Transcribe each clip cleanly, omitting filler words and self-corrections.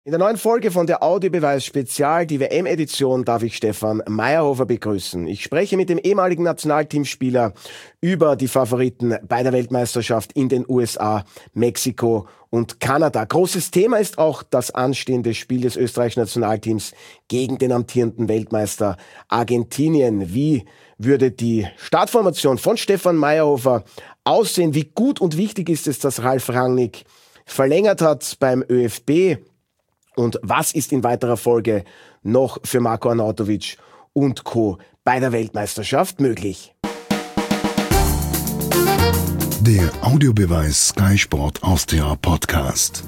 In der neuen Folge von der Audiobeweis Spezial, die WM-Edition, darf ich Stefan Meyerhofer begrüßen. Ich spreche mit dem ehemaligen Nationalteamspieler über die Favoriten bei der Weltmeisterschaft in den USA, Mexiko und Kanada. Großes Thema ist auch das anstehende Spiel des österreichischen Nationalteams gegen den amtierenden Weltmeister Argentinien. Wie würde die Startformation von Stefan Meyerhofer aussehen? Wie gut und wichtig ist es, dass Ralf Rangnick verlängert hat beim ÖFB? Und was ist in weiterer Folge noch für Marko Arnautovic und Co. bei der Weltmeisterschaft möglich? Der Audiobeweis Sky Sport Austria Podcast.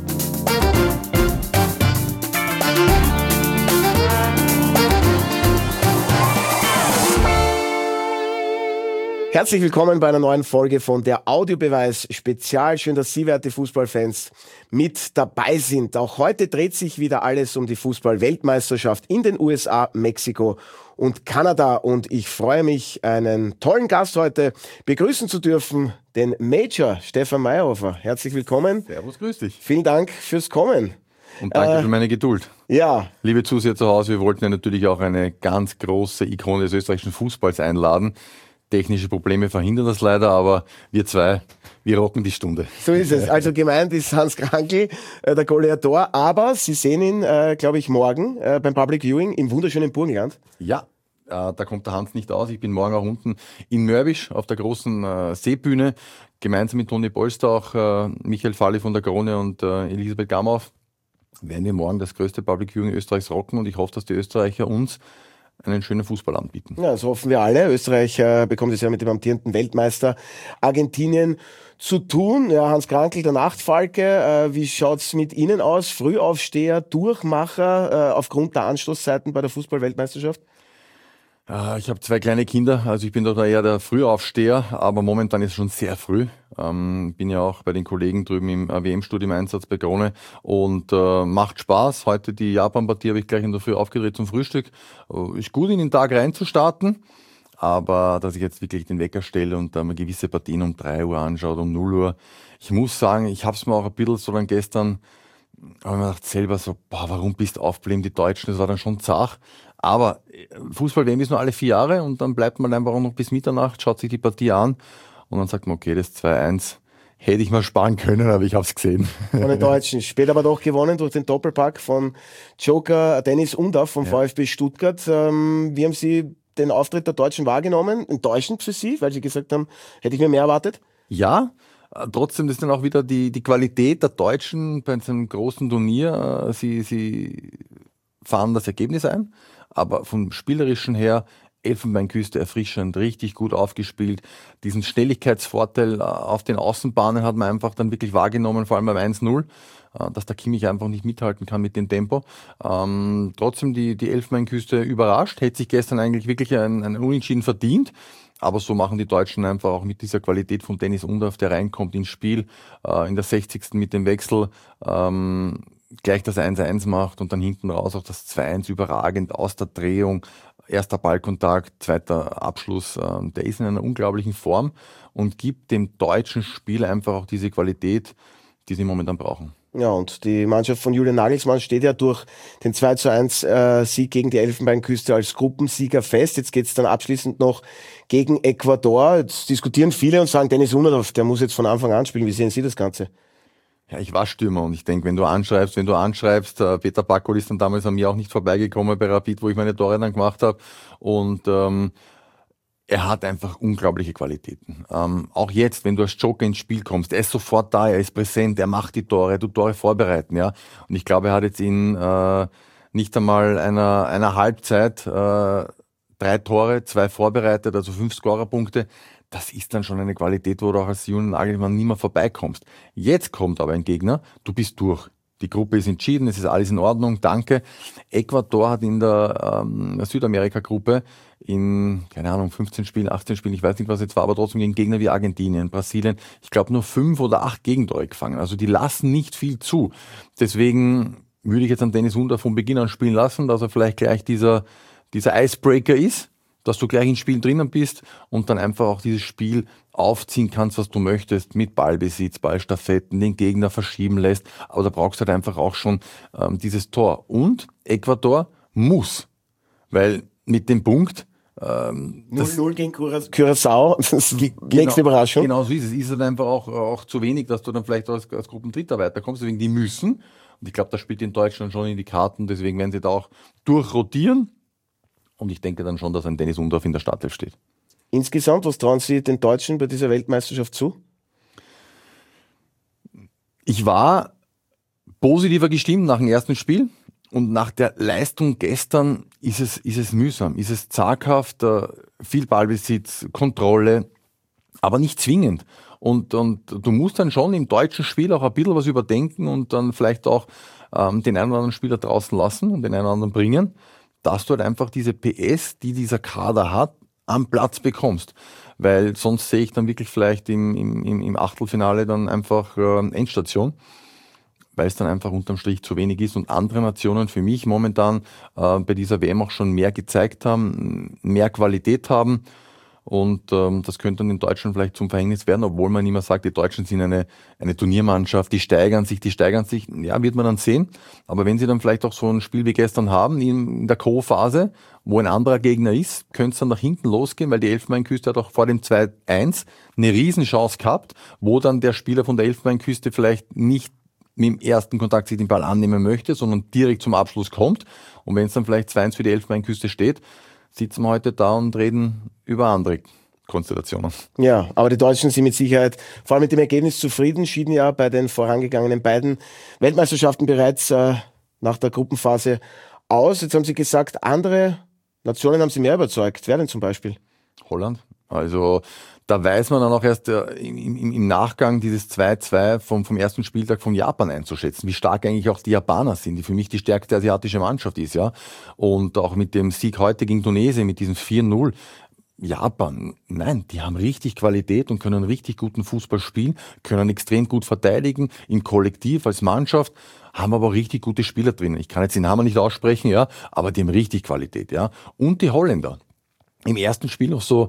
Herzlich willkommen bei einer neuen Folge von der Audiobeweis Spezial. Schön, dass Sie, werte Fußballfans, mit dabei sind. Auch heute dreht sich wieder alles um die Fußball-Weltmeisterschaft in den USA, Mexiko und Kanada. Und ich freue mich, einen tollen Gast heute begrüßen zu dürfen, den Major Stefan Meyerhofer. Herzlich willkommen. Servus, grüß dich. Vielen Dank fürs Kommen. Und danke für meine Geduld. Ja. Liebe Zuseher zu Hause, wir wollten ja natürlich auch eine ganz große Ikone des österreichischen Fußballs einladen. Technische Probleme verhindern das leider, aber wir zwei, wir rocken die Stunde. So ist es. Also gemeint ist Hans Krankl, der Goliator, aber Sie sehen ihn, glaube ich, morgen beim Public Viewing im wunderschönen Burgenland. Ja, da kommt der Hans nicht aus. Ich bin morgen auch unten in Mörbisch auf der großen Seebühne, gemeinsam mit Toni Polster, auch Michael Falli von der Krone und Elisabeth Gamauff, werden wir morgen das größte Public Viewing Österreichs rocken und ich hoffe, dass die Österreicher uns einen schönen Fußball anbieten. Ja, das hoffen wir alle. Österreich bekommt es ja mit dem amtierenden Weltmeister Argentinien zu tun. Ja, Hans Krankl, der Nachtfalke, wie schaut's mit Ihnen aus? Frühaufsteher, Durchmacher aufgrund der Anstoßzeiten bei der Fußball-Weltmeisterschaft? Ich habe zwei kleine Kinder, also ich bin doch eher der Frühaufsteher, aber momentan ist es schon sehr früh. Bin ja auch bei den Kollegen drüben im WM-Studio im Einsatz bei Krone und macht Spaß. Heute die Japan-Partie habe ich gleich in der Früh aufgedreht zum Frühstück. Ist gut, in den Tag reinzustarten, aber dass ich jetzt wirklich den Wecker stelle und mir gewisse Partien um 3 Uhr anschaue, um 0 Uhr. Ich muss sagen, ich habe es mir auch ein bisschen so dann gestern, habe mir gedacht selber so, warum bist du aufgeblieben, die Deutschen, das war dann schon zart. Aber Fußball-WM ist nur alle 4 Jahre und dann bleibt man einfach auch noch bis Mitternacht, schaut sich die Partie an und dann sagt man, okay, das 2-1 hätte ich mal sparen können, aber ich habe es gesehen. Von den Deutschen. Später aber doch gewonnen durch den Doppelpack von Joker Dennis Undaff vom VfB Stuttgart. Wie haben Sie den Auftritt der Deutschen wahrgenommen? Enttäuschend für Sie, weil Sie gesagt haben, hätte ich mir mehr erwartet? Ja, trotzdem ist dann auch wieder die Qualität der Deutschen bei einem großen Turnier. Sie fahren das Ergebnis ein. Aber vom Spielerischen her, Elfenbeinküste erfrischend, richtig gut aufgespielt. Diesen Schnelligkeitsvorteil auf den Außenbahnen hat man einfach dann wirklich wahrgenommen, vor allem beim 1-0, dass der Kimmich einfach nicht mithalten kann mit dem Tempo. Trotzdem die Elfenbeinküste überrascht, hätte sich gestern eigentlich wirklich ein Unentschieden verdient. Aber so machen die Deutschen einfach auch mit dieser Qualität von Dennis Undaff, der reinkommt ins Spiel, in der 60. mit dem Wechsel, gleich das 1-1 macht und dann hinten raus auch das 2-1 überragend aus der Drehung. Erster Ballkontakt, zweiter Abschluss. Der ist in einer unglaublichen Form und gibt dem deutschen Spiel einfach auch diese Qualität, die sie momentan brauchen. Ja, und die Mannschaft von Julian Nagelsmann steht ja durch den 2-1 Sieg gegen die Elfenbeinküste als Gruppensieger fest. Jetzt geht's dann abschließend noch gegen Ecuador. Jetzt diskutieren viele und sagen, Dennis Undaff, der muss jetzt von Anfang an spielen. Wie sehen Sie das Ganze? Ja, ich war Stürmer und ich denke, wenn du anschreibst, Peter Packold ist dann damals an mir auch nicht vorbeigekommen bei Rapid, wo ich meine Tore dann gemacht habe und er hat einfach unglaubliche Qualitäten. Auch jetzt, wenn du als Joker ins Spiel kommst, er ist sofort da, er ist präsent, er macht die Tore, er tut Tore vorbereiten, ja. Und ich glaube, er hat jetzt in nicht einmal einer Halbzeit 3 Tore, 2 vorbereitet, also 5 Scorerpunkte. Das ist dann schon eine Qualität, wo du auch als Julian Nagelsmann nie mehr vorbeikommst. Jetzt kommt aber ein Gegner, du bist durch. Die Gruppe ist entschieden, es ist alles in Ordnung, danke. Ecuador hat in der Südamerika-Gruppe in, 15 Spielen, 18 Spielen, ich weiß nicht, was jetzt war, aber trotzdem gegen Gegner wie Argentinien, Brasilien, ich glaube nur 5 oder 8 Gegentore gefangen. Also die lassen nicht viel zu. Deswegen würde ich jetzt an Dennis Undaff von Beginn an spielen lassen, dass er vielleicht gleich dieser Icebreaker ist, dass du gleich ins Spiel drinnen bist und dann einfach auch dieses Spiel aufziehen kannst, was du möchtest, mit Ballbesitz, Ballstaffetten, den Gegner verschieben lässt, aber da brauchst du halt einfach auch schon dieses Tor. Und Ecuador muss, weil mit dem Punkt 0-0 gegen Curaçao, das ist die nächste Überraschung. Genau so ist es. Ist halt einfach auch zu wenig, dass du dann vielleicht als Gruppendritter weiterkommst. Deswegen die müssen. Und ich glaube, das spielt in Deutschland schon in die Karten. Deswegen werden sie da auch durchrotieren. Und ich denke dann schon, dass ein Dennis Undorf in der Startelf steht. Insgesamt, was trauen Sie den Deutschen bei dieser Weltmeisterschaft zu? Ich war positiver gestimmt nach dem ersten Spiel. Und nach der Leistung gestern ist es mühsam, ist es zaghaft, viel Ballbesitz, Kontrolle, aber nicht zwingend. Und du musst dann schon im deutschen Spiel auch ein bisschen was überdenken und dann vielleicht auch den einen oder anderen Spieler draußen lassen und den einen oder anderen bringen, dass du halt einfach diese PS, die dieser Kader hat, am Platz bekommst. Weil sonst sehe ich dann wirklich vielleicht im Achtelfinale dann einfach Endstation, weil es dann einfach unterm Strich zu wenig ist und andere Nationen für mich momentan bei dieser WM auch schon mehr gezeigt haben, mehr Qualität haben und das könnte dann den Deutschen vielleicht zum Verhängnis werden, obwohl man immer sagt, die Deutschen sind eine Turniermannschaft, die steigern sich, ja, wird man dann sehen, aber wenn sie dann vielleicht auch so ein Spiel wie gestern haben, in der Co-Phase, wo ein anderer Gegner ist, könnte es dann nach hinten losgehen, weil die Elfenbeinküste hat auch vor dem 2-1 eine Riesenchance gehabt, wo dann der Spieler von der Elfenbeinküste vielleicht nicht mit dem ersten Kontakt sich den Ball annehmen möchte, sondern direkt zum Abschluss kommt. Und wenn es dann vielleicht 2-1 für die Elfenbeinküste steht, sitzen wir heute da und reden über andere Konstellationen. Ja, aber die Deutschen sind mit Sicherheit vor allem mit dem Ergebnis zufrieden, schieden ja bei den vorangegangenen beiden Weltmeisterschaften bereits nach der Gruppenphase aus. Jetzt haben Sie gesagt, andere Nationen haben Sie mehr überzeugt. Wer denn zum Beispiel? Holland. Also da weiß man dann auch erst im Nachgang dieses 2-2 vom ersten Spieltag von Japan einzuschätzen, wie stark eigentlich auch die Japaner sind, die für mich die stärkste asiatische Mannschaft ist, ja. Und auch mit dem Sieg heute gegen Tunesien, mit diesem 4-0, Japan, nein, die haben richtig Qualität und können richtig guten Fußball spielen, können extrem gut verteidigen, im Kollektiv, als Mannschaft, haben aber auch richtig gute Spieler drin. Ich kann jetzt den Namen nicht aussprechen, ja, aber die haben richtig Qualität, ja. Und die Holländer. Im ersten Spiel noch so,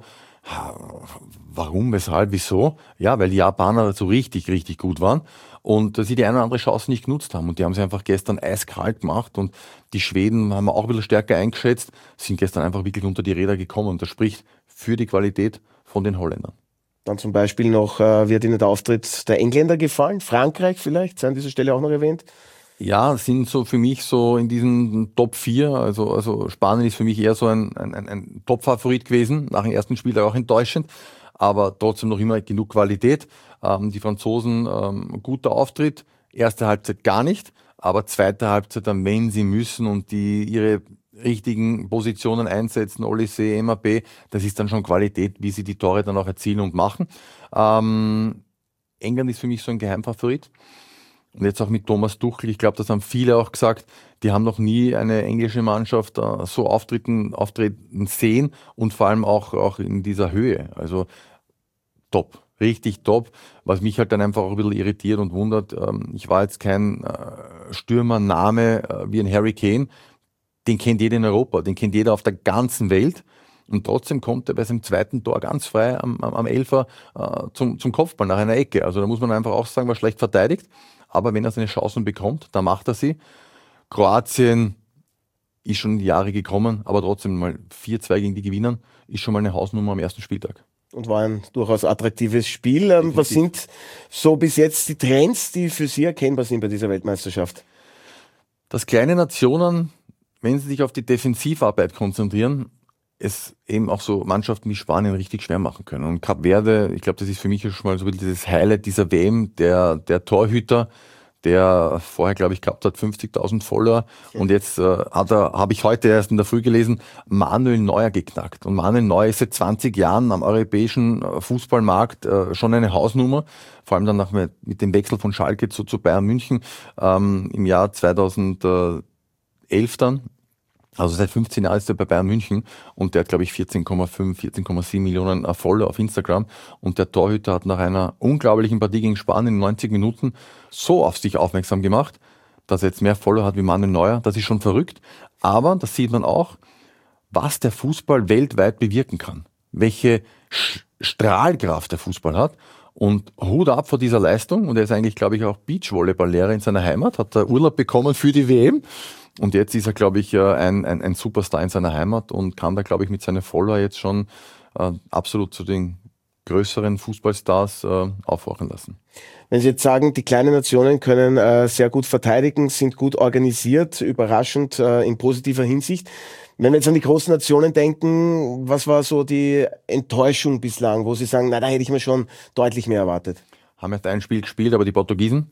warum, weshalb, wieso? Ja, weil die Japaner so richtig, richtig gut waren und sie die eine oder andere Chance nicht genutzt haben. Und die haben sie einfach gestern eiskalt gemacht und die Schweden haben wir auch ein bisschen stärker eingeschätzt, sind gestern einfach wirklich unter die Räder gekommen. Und das spricht für die Qualität von den Holländern. Dann zum Beispiel noch, wird Ihnen der Auftritt der Engländer gefallen? Frankreich vielleicht, sei an dieser Stelle auch noch erwähnt? Ja, sind so für mich so in diesen Top 4, also Spanien ist für mich eher so ein Top-Favorit gewesen, nach dem ersten Spiel auch enttäuschend, aber trotzdem noch immer genug Qualität. Die Franzosen, guter Auftritt, erste Halbzeit gar nicht, aber zweite Halbzeit dann, wenn sie müssen und die ihre richtigen Positionen einsetzen, Olise, MAP, das ist dann schon Qualität, wie sie die Tore dann auch erzielen und machen. England ist für mich so ein Geheimfavorit. Und jetzt auch mit Thomas Tuchel, ich glaube, das haben viele auch gesagt, die haben noch nie eine englische Mannschaft so auftreten sehen und vor allem auch in dieser Höhe. Also top, richtig top. Was mich halt dann einfach auch ein bisschen irritiert und wundert, ich war jetzt kein Stürmername wie ein Harry Kane, den kennt jeder in Europa, den kennt jeder auf der ganzen Welt. Und trotzdem kommt er bei seinem zweiten Tor ganz frei am Elfer zum Kopfball nach einer Ecke. Also da muss man einfach auch sagen, war schlecht verteidigt. Aber wenn er seine Chancen bekommt, dann macht er sie. Kroatien ist schon in die Jahre gekommen, aber trotzdem mal 4-2 gegen die gewinnen, ist schon mal eine Hausnummer am ersten Spieltag. Und war ein durchaus attraktives Spiel. Was sind so bis jetzt die Trends, die für Sie erkennbar sind bei dieser Weltmeisterschaft? Dass kleine Nationen, wenn sie sich auf die Defensivarbeit konzentrieren, es eben auch so Mannschaften wie Spanien richtig schwer machen können. Und Kap Verde, ich glaube, das ist für mich schon mal so ein bisschen dieses Highlight dieser WM, der Torhüter, der vorher, glaube ich, gehabt hat 50.000 Follower. Und jetzt habe ich heute erst in der Früh gelesen, Manuel Neuer geknackt. Und Manuel Neuer ist seit 20 Jahren am europäischen Fußballmarkt schon eine Hausnummer. Vor allem dann mit dem Wechsel von Schalke zu Bayern München im Jahr 2011 dann. Also seit 15 Jahren ist er bei Bayern München und der hat, glaube ich, 14,5, 14,7 Millionen Follower auf Instagram. Und der Torhüter hat nach einer unglaublichen Partie gegen Spanien in 90 Minuten so auf sich aufmerksam gemacht, dass er jetzt mehr Follower hat wie Manuel Neuer. Das ist schon verrückt. Aber das sieht man auch, was der Fußball weltweit bewirken kann. Welche Strahlkraft der Fußball hat. Und Hut ab vor dieser Leistung. Und er ist eigentlich, glaube ich, auch Beachvolleyball-Lehrer in seiner Heimat, hat Urlaub bekommen für die WM. Und jetzt ist er, glaube ich, ein Superstar in seiner Heimat und kann da, glaube ich, mit seinen Follower jetzt schon absolut zu den größeren Fußballstars aufwachen lassen. Wenn Sie jetzt sagen, die kleinen Nationen können sehr gut verteidigen, sind gut organisiert, überraschend in positiver Hinsicht. Wenn wir jetzt an die großen Nationen denken, was war so die Enttäuschung bislang, wo Sie sagen, na, da hätte ich mir schon deutlich mehr erwartet? Haben erst ein Spiel gespielt, aber die Portugiesen,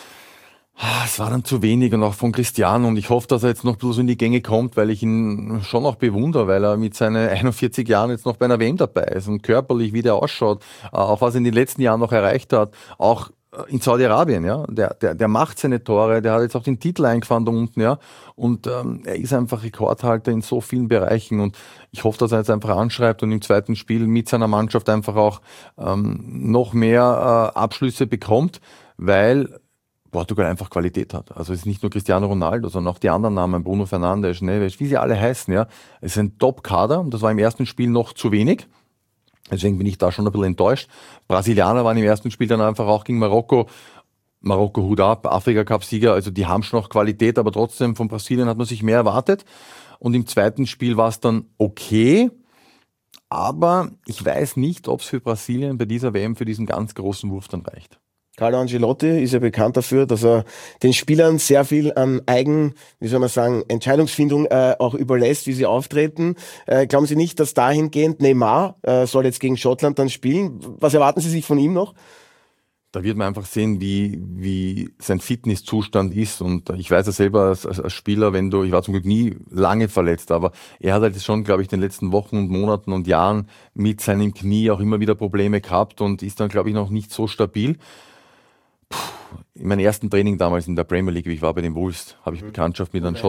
es war dann zu wenig und auch von Cristiano, und ich hoffe, dass er jetzt noch ein bisschen so in die Gänge kommt, weil ich ihn schon auch bewundere, weil er mit seinen 41 Jahren jetzt noch bei einer WM dabei ist und körperlich, wie der ausschaut, auch was er in den letzten Jahren noch erreicht hat, auch in Saudi-Arabien, ja, der macht seine Tore, der hat jetzt auch den Titel eingefahren da unten, ja, und er ist einfach Rekordhalter in so vielen Bereichen, und ich hoffe, dass er jetzt einfach anschreibt und im zweiten Spiel mit seiner Mannschaft einfach auch noch mehr Abschlüsse bekommt, weil Portugal einfach Qualität hat. Also es ist nicht nur Cristiano Ronaldo, sondern auch die anderen Namen, Bruno Fernandes, Neves, wie sie alle heißen, ja. Es ist ein Top-Kader und das war im ersten Spiel noch zu wenig. Deswegen bin ich da schon ein bisschen enttäuscht. Brasilianer waren im ersten Spiel dann einfach auch gegen Marokko. Marokko Hut ab, Afrika-Cup-Sieger, also die haben schon noch Qualität, aber trotzdem von Brasilien hat man sich mehr erwartet. Und im zweiten Spiel war es dann okay, aber ich weiß nicht, ob es für Brasilien bei dieser WM für diesen ganz großen Wurf dann reicht. Carlo Ancelotti ist ja bekannt dafür, dass er den Spielern sehr viel an Entscheidungsfindung auch überlässt, wie sie auftreten. Glauben Sie nicht, dass dahingehend Neymar soll jetzt gegen Schottland dann spielen? Was erwarten Sie sich von ihm noch? Da wird man einfach sehen, wie sein Fitnesszustand ist. Und ich weiß ja selber als Spieler, ich war zum Glück nie lange verletzt, aber er hat halt schon, glaube ich, in den letzten Wochen und Monaten und Jahren mit seinem Knie auch immer wieder Probleme gehabt und ist dann, glaube ich, noch nicht so stabil. In meinem ersten Training damals in der Premier League, wie ich war bei den Wolves, habe ich Bekanntschaft mit einem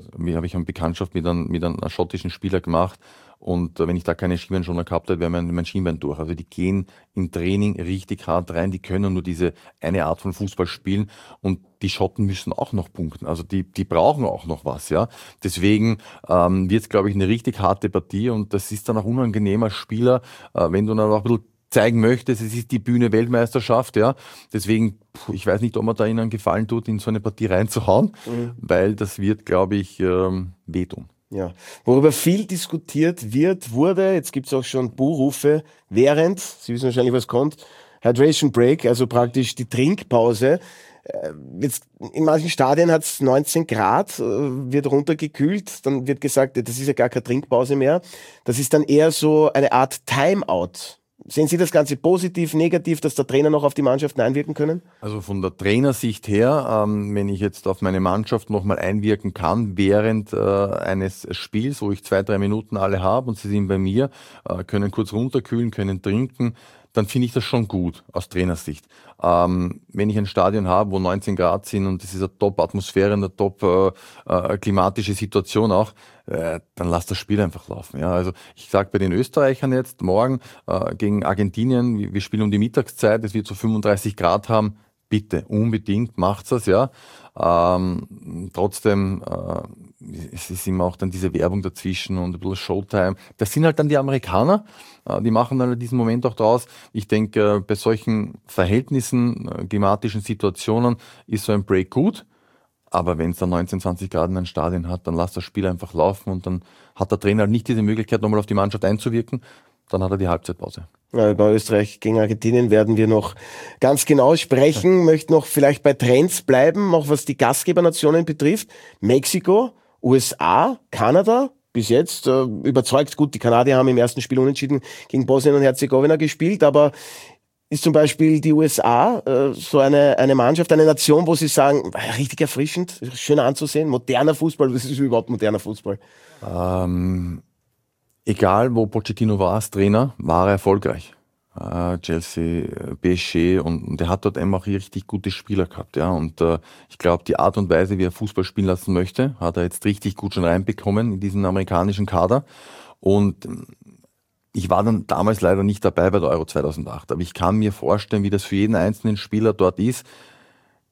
schottischen Spieler gemacht. Und wenn ich da keine Schienbeinschoner gehabt hätte, wäre mein Schienbein durch. Also die gehen im Training richtig hart rein, die können nur diese eine Art von Fußball spielen und die Schotten müssen auch noch punkten. Also die brauchen auch noch was, ja. Deswegen wird es, glaube ich, eine richtig harte Partie und das ist dann auch unangenehm als Spieler, wenn du dann auch ein bisschen zeigen möchtest, es ist die Bühne Weltmeisterschaft, ja. Deswegen, ich weiß nicht, ob man da ihnen einen Gefallen tut, in so eine Partie reinzuhauen, weil das wird, glaube ich, wehtun. Ja, worüber viel diskutiert wurde, jetzt gibt's auch schon Buhrufe, Sie wissen wahrscheinlich, was kommt, Hydration Break, also praktisch die Trinkpause. Jetzt in manchen Stadien hat's 19 Grad, wird runtergekühlt, dann wird gesagt, das ist ja gar keine Trinkpause mehr. Das ist dann eher so eine Art Timeout. Sehen Sie das Ganze positiv, negativ, dass der Trainer noch auf die Mannschaften einwirken können? Also von der Trainersicht her, wenn ich jetzt auf meine Mannschaft nochmal einwirken kann, während eines Spiels, wo ich 2-3 Minuten alle habe und sie sind bei mir, können kurz runterkühlen, können trinken, dann finde ich das schon gut aus Trainersicht. Wenn ich ein Stadion habe, wo 19 Grad sind und es ist eine Top-Atmosphäre, eine top-klimatische Situation auch, dann lass das Spiel einfach laufen. Ja, also ich sage bei den Österreichern jetzt morgen gegen Argentinien, wir spielen um die Mittagszeit, es wird so 35 Grad haben, bitte, unbedingt, macht's das, ja. Trotzdem, es ist immer auch dann diese Werbung dazwischen und ein bisschen Showtime. Das sind halt dann die Amerikaner, die machen dann in diesem Moment auch draus. Ich denke, bei solchen Verhältnissen, klimatischen Situationen ist so ein Break gut. Aber wenn es dann 19, 20 Grad in einem Stadion hat, dann lass das Spiel einfach laufen und dann hat der Trainer halt nicht diese Möglichkeit, nochmal auf die Mannschaft einzuwirken. Dann hat er die Halbzeitpause. Ja, bei Österreich gegen Argentinien werden wir noch ganz genau sprechen. Möchte noch vielleicht bei Trends bleiben, auch was die Gastgebernationen betrifft. Mexiko, USA, Kanada, bis jetzt überzeugt. Gut, die Kanadier haben im ersten Spiel unentschieden gegen Bosnien und Herzegowina gespielt, aber ist zum Beispiel die USA so eine Mannschaft, eine Nation, wo Sie sagen, richtig erfrischend, schön anzusehen, moderner Fußball, was ist überhaupt moderner Fußball? Egal, wo Pochettino war als Trainer, war er erfolgreich. Chelsea, PSG und er hat dort einfach auch richtig gute Spieler gehabt. Ja. Und ich glaube, die Art und Weise, wie er Fußball spielen lassen möchte, hat er jetzt richtig gut schon reinbekommen in diesen amerikanischen Kader. Und ich war dann damals leider nicht dabei bei der Euro 2008, aber ich kann mir vorstellen, wie das für jeden einzelnen Spieler dort ist.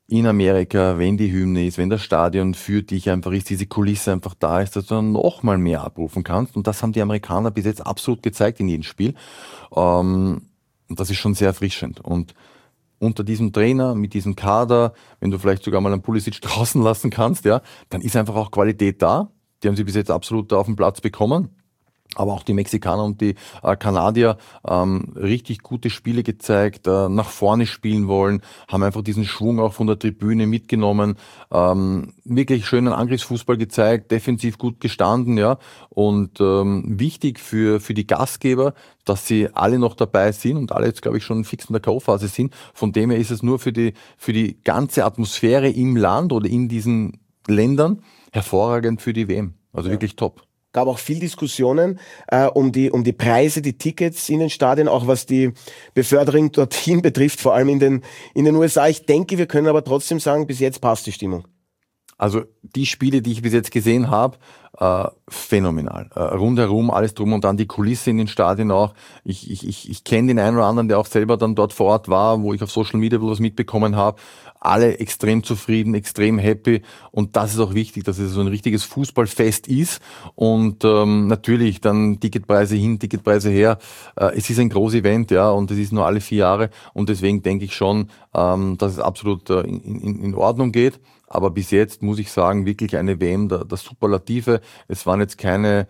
in Amerika, wenn die Hymne ist, wenn das Stadion für dich einfach ist, diese Kulisse einfach da ist, dass du dann noch mal mehr abrufen kannst. Und das haben die Amerikaner bis jetzt absolut gezeigt in jedem Spiel. Und das ist schon sehr erfrischend. Und unter diesem Trainer, mit diesem Kader, wenn du vielleicht sogar mal einen Pulisic draußen lassen kannst, ja, dann ist einfach auch Qualität da. Die haben sie bis jetzt absolut auf den Platz bekommen. Aber auch die Mexikaner und die Kanadier richtig gute Spiele gezeigt, nach vorne spielen wollen, haben einfach diesen Schwung auch von der Tribüne mitgenommen, wirklich schönen Angriffsfußball gezeigt, defensiv gut gestanden, ja. Und wichtig für die Gastgeber, dass sie alle noch dabei sind und alle jetzt, glaube ich, schon fix in der K.O.-Phase sind. Von dem her ist es nur für die ganze Atmosphäre im Land oder in diesen Ländern hervorragend für die WM. Also wirklich top. Gab auch viel Diskussionen um die Preise, die Tickets in den Stadien, auch was die Beförderung dorthin betrifft, vor allem in den USA. Ich denke, wir können aber trotzdem sagen, bis jetzt passt die Stimmung. Also die Spiele, die ich bis jetzt gesehen habe, phänomenal. Rundherum, alles drum und dann die Kulisse in den Stadien auch. Ich kenne den einen oder anderen, der auch selber dann dort vor Ort war, wo ich auf Social Media was mitbekommen habe. Alle extrem zufrieden, extrem happy und das ist auch wichtig, dass es so ein richtiges Fußballfest ist und natürlich dann Ticketpreise hin, Ticketpreise her. Es ist ein großes Event, ja, und es ist nur alle 4 Jahre und deswegen denke ich schon, dass es absolut in Ordnung geht. Aber bis jetzt muss ich sagen, wirklich eine WM der Superlative. Es waren jetzt keine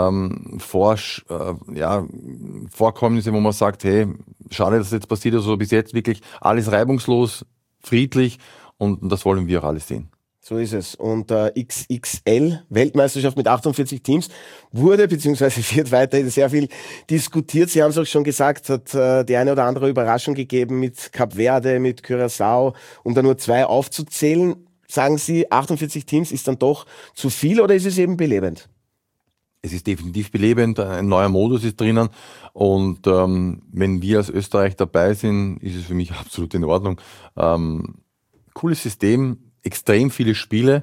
Vorkommnisse, wo man sagt, hey, schade, dass das jetzt passiert ist. Also bis jetzt wirklich alles reibungslos, friedlich und das wollen wir auch alle sehen. So ist es. Und XXL, Weltmeisterschaft mit 48 Teams, wurde bzw. wird weiterhin sehr viel diskutiert. Sie haben es auch schon gesagt, hat die eine oder andere Überraschung gegeben mit Kap Verde, mit Curaçao, um da nur 2 aufzuzählen. Sagen Sie, 48 Teams ist dann doch zu viel oder ist es eben belebend? Es ist definitiv belebend, ein neuer Modus ist drinnen und wenn wir als Österreich dabei sind, ist es für mich absolut in Ordnung. Cooles System, extrem viele Spiele.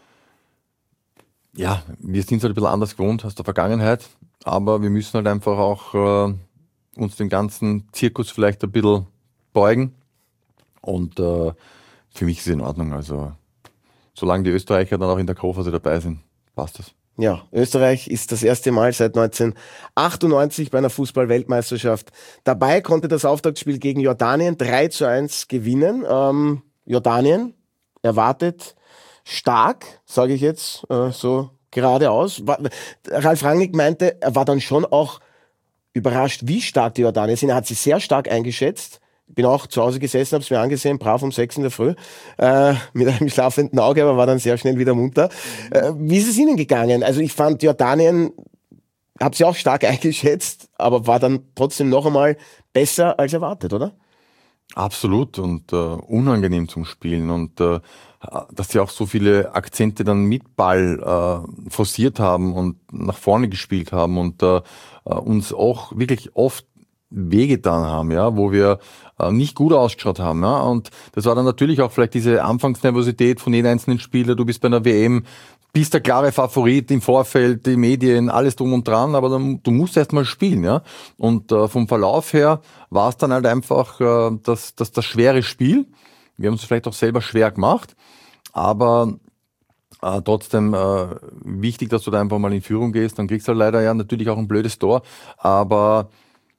Ja, wir sind es halt ein bisschen anders gewohnt aus der Vergangenheit, aber wir müssen halt einfach auch uns den ganzen Zirkus vielleicht ein bisschen beugen und für mich ist es in Ordnung. Also solange die Österreicher dann auch in der K.O.-Phase dabei sind, passt das. Ja, Österreich ist das erste Mal seit 1998 bei einer Fußball-Weltmeisterschaft dabei, konnte das Auftaktspiel gegen Jordanien 3:1 gewinnen. Jordanien erwartet stark, sage ich jetzt so geradeaus. Ralf Rangnick meinte, er war dann schon auch überrascht, wie stark die Jordanier sind. Er hat sie sehr stark eingeschätzt. Bin auch zu Hause gesessen, habe es mir angesehen, brav um 6 in der Früh, mit einem schlafenden Auge, aber war dann sehr schnell wieder munter. Wie ist es Ihnen gegangen? Also ich fand Jordanien, habe sie auch stark eingeschätzt, aber war dann trotzdem noch einmal besser als erwartet, oder? Absolut und unangenehm zum Spielen und dass sie auch so viele Akzente dann mit Ball forciert haben und nach vorne gespielt haben und uns auch wirklich oft wehgetan haben, ja, wo wir nicht gut ausgeschaut haben, ja, und das war dann natürlich auch vielleicht diese Anfangsnervosität von jedem einzelnen Spieler. Du bist bei einer WM, bist der klare Favorit im Vorfeld, die Medien, alles drum und dran, aber dann, du musst erst mal spielen, ja, und vom Verlauf her war es dann halt einfach das schwere Spiel. Wir haben es vielleicht auch selber schwer gemacht, aber trotzdem wichtig, dass du da einfach mal in Führung gehst, dann kriegst du halt leider ja natürlich auch ein blödes Tor, aber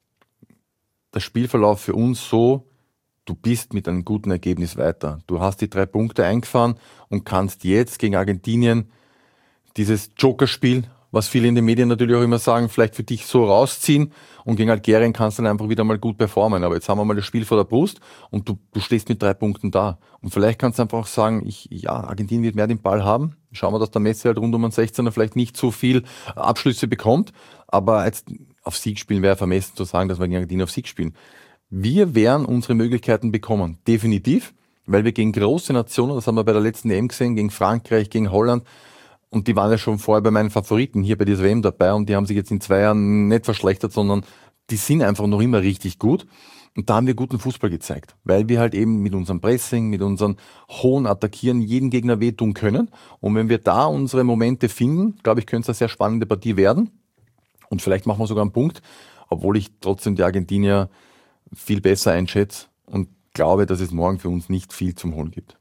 der Spielverlauf für uns so, du bist mit einem guten Ergebnis weiter. Du hast die 3 Punkte eingefahren und kannst jetzt gegen Argentinien dieses Jokerspiel, was viele in den Medien natürlich auch immer sagen, vielleicht für dich so rausziehen und gegen Algerien kannst du dann einfach wieder mal gut performen. Aber jetzt haben wir mal das Spiel vor der Brust und du stehst mit 3 Punkten da. Und vielleicht kannst du einfach auch sagen, Argentinien wird mehr den Ball haben. Schauen wir, dass der Messi halt rund um den 16er vielleicht nicht so viel Abschlüsse bekommt. Aber jetzt auf Sieg spielen wäre vermessen zu sagen, dass wir gegen Argentinien auf Sieg spielen. Wir werden unsere Möglichkeiten bekommen. Definitiv. Weil wir gegen große Nationen, das haben wir bei der letzten EM gesehen, gegen Frankreich, gegen Holland, und die waren ja schon vorher bei meinen Favoriten hier bei dieser WM dabei und die haben sich jetzt in 2 Jahren nicht verschlechtert, sondern die sind einfach noch immer richtig gut. Und da haben wir guten Fußball gezeigt, weil wir halt eben mit unserem Pressing, mit unseren hohen Attackieren jeden Gegner wehtun können. Und wenn wir da unsere Momente finden, glaube ich, könnte es eine sehr spannende Partie werden. Und vielleicht machen wir sogar einen Punkt, obwohl ich trotzdem die Argentinier viel besser einschätze und glaube, dass es morgen für uns nicht viel zum Holen gibt.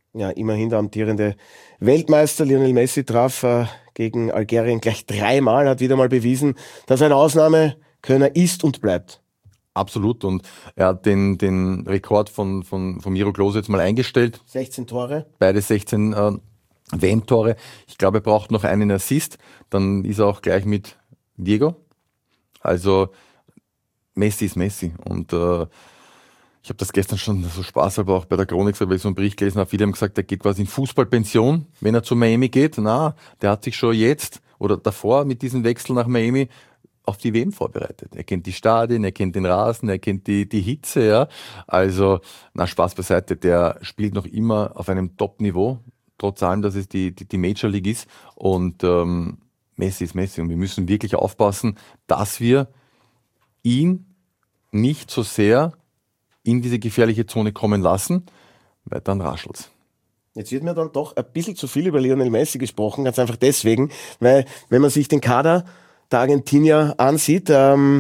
Ja, immerhin der amtierende Weltmeister Lionel Messi traf gegen Algerien gleich 3-mal, hat wieder mal bewiesen, dass er ein Ausnahmekönner ist und bleibt. Absolut. Und er hat den Rekord von Miro Klose jetzt mal eingestellt. 16 Tore. Beide 16 WM-Tore. Ich glaube, er braucht noch einen Assist. Dann ist er auch gleich mit Diego. Also Messi ist Messi. Und ich habe das gestern schon so spaßhalber auch bei der Chronik, weil ich so einen Bericht gelesen habe. Viele haben gesagt, er geht quasi in Fußballpension, wenn er zu Miami geht. Na, der hat sich schon jetzt oder davor mit diesem Wechsel nach Miami auf die WM vorbereitet. Er kennt die Stadien, er kennt den Rasen, er kennt die Hitze, ja. Also, na, Spaß beiseite, der spielt noch immer auf einem Top-Niveau, trotz allem, dass es die Major League ist. Und Messi ist Messi. Und wir müssen wirklich aufpassen, dass wir ihn nicht so sehr in diese gefährliche Zone kommen lassen, weil dann raschelt's. Jetzt wird mir dann doch ein bisschen zu viel über Lionel Messi gesprochen, ganz einfach deswegen, weil wenn man sich den Kader der Argentinier ansieht,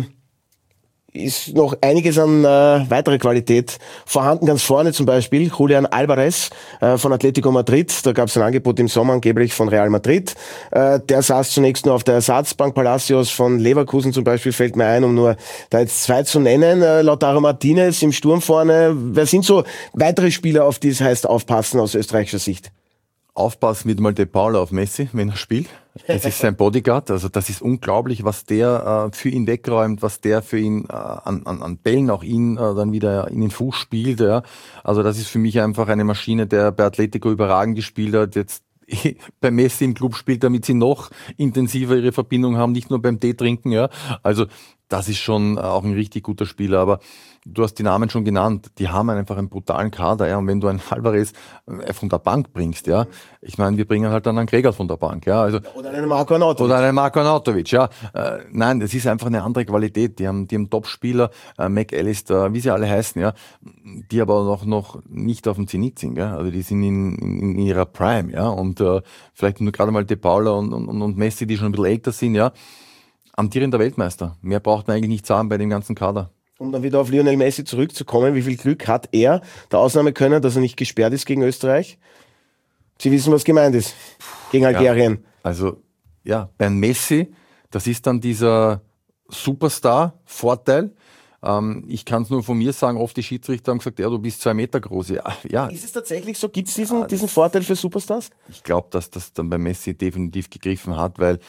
ist noch einiges an weiterer Qualität vorhanden. Ganz vorne zum Beispiel Julian Alvarez von Atletico Madrid. Da gab es ein Angebot im Sommer angeblich von Real Madrid. Der saß zunächst nur auf der Ersatzbank. Palacios von Leverkusen zum Beispiel fällt mir ein, um nur da jetzt zwei zu nennen. Lautaro Martinez im Sturm vorne. Wer sind so weitere Spieler, auf die es heißt aufpassen aus österreichischer Sicht? Aufpassen wird mal De Paula auf Messi, wenn er spielt. Das ist sein Bodyguard. Also das ist unglaublich, was der für ihn wegräumt, was der für ihn an Bällen auch ihn dann wieder in den Fuß spielt. Ja. Also das ist für mich einfach eine Maschine, der bei Atletico überragend gespielt hat. Jetzt bei Messi im Club spielt, damit sie noch intensiver ihre Verbindung haben, nicht nur beim Tee trinken. Ja. Also das ist schon auch ein richtig guter Spieler. Aber du hast die Namen schon genannt. Die haben einfach einen brutalen Kader. Ja. Und wenn du einen Alvarez von der Bank bringst, ja, ich meine, wir bringen halt dann einen Gregor von der Bank. Ja. Also, oder einen Marko Arnautovic. Oder einen Marko Arnautovic, ja. Nein, das ist einfach eine andere Qualität. Die haben Top-Spieler, McAllister, wie sie alle heißen, ja, die aber noch nicht auf dem Zenit sind. Ja. Also die sind in ihrer Prime. Ja. Und vielleicht nur gerade mal De Paula und Messi, die schon ein bisschen älter sind, ja. Amtierender Weltmeister. Mehr braucht man eigentlich nicht sagen bei dem ganzen Kader. Um dann wieder auf Lionel Messi zurückzukommen, wie viel Glück hat er, der Ausnahmekönner, dass er nicht gesperrt ist gegen Österreich? Sie wissen, was gemeint ist. Gegen Algerien. Ja, also, ja, bei Messi, das ist dann dieser Superstar-Vorteil. Ich kann es nur von mir sagen, oft die Schiedsrichter haben gesagt, ja, du bist 2 Meter groß. Ja. Ist es tatsächlich so? Gibt es diesen Vorteil für Superstars? Ich glaube, dass das dann bei Messi definitiv gegriffen hat, weil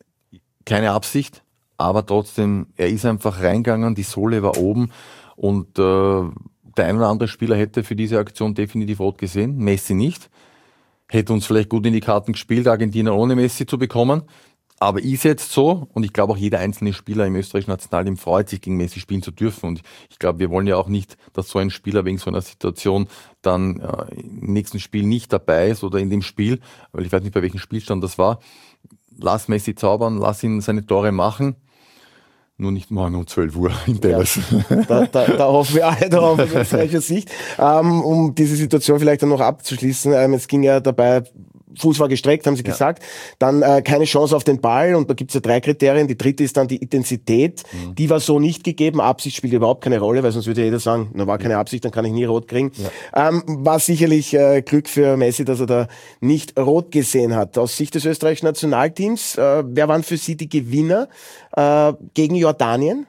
keine Absicht, aber trotzdem, er ist einfach reingegangen, die Sohle war oben und der ein oder andere Spieler hätte für diese Aktion definitiv rot gesehen, Messi nicht. Hätte uns vielleicht gut in die Karten gespielt, Argentinien ohne Messi zu bekommen, aber ist jetzt so und ich glaube auch jeder einzelne Spieler im österreichischen Nationalteam freut sich, gegen Messi spielen zu dürfen und ich glaube, wir wollen ja auch nicht, dass so ein Spieler wegen so einer Situation dann im nächsten Spiel nicht dabei ist oder in dem Spiel, weil ich weiß nicht, bei welchem Spielstand das war. Lass Messi zaubern, lass ihn seine Tore machen. Nur nicht morgen um 12 Uhr in Dallas. Ja, da hoffen wir alle darauf aus österreichischer Sicht. Um diese Situation vielleicht dann noch abzuschließen, es ging ja dabei, Fuß war gestreckt, haben Sie gesagt, dann keine Chance auf den Ball und da gibt es ja 3 Kriterien. Die dritte ist dann die Intensität. Die war so nicht gegeben. Absicht spielt überhaupt keine Rolle, weil sonst würde ja jeder sagen, na, war keine Absicht, dann kann ich nie rot kriegen. Ja. War sicherlich Glück für Messi, dass er da nicht rot gesehen hat. Aus Sicht des österreichischen Nationalteams, wer waren für Sie die Gewinner gegen Jordanien?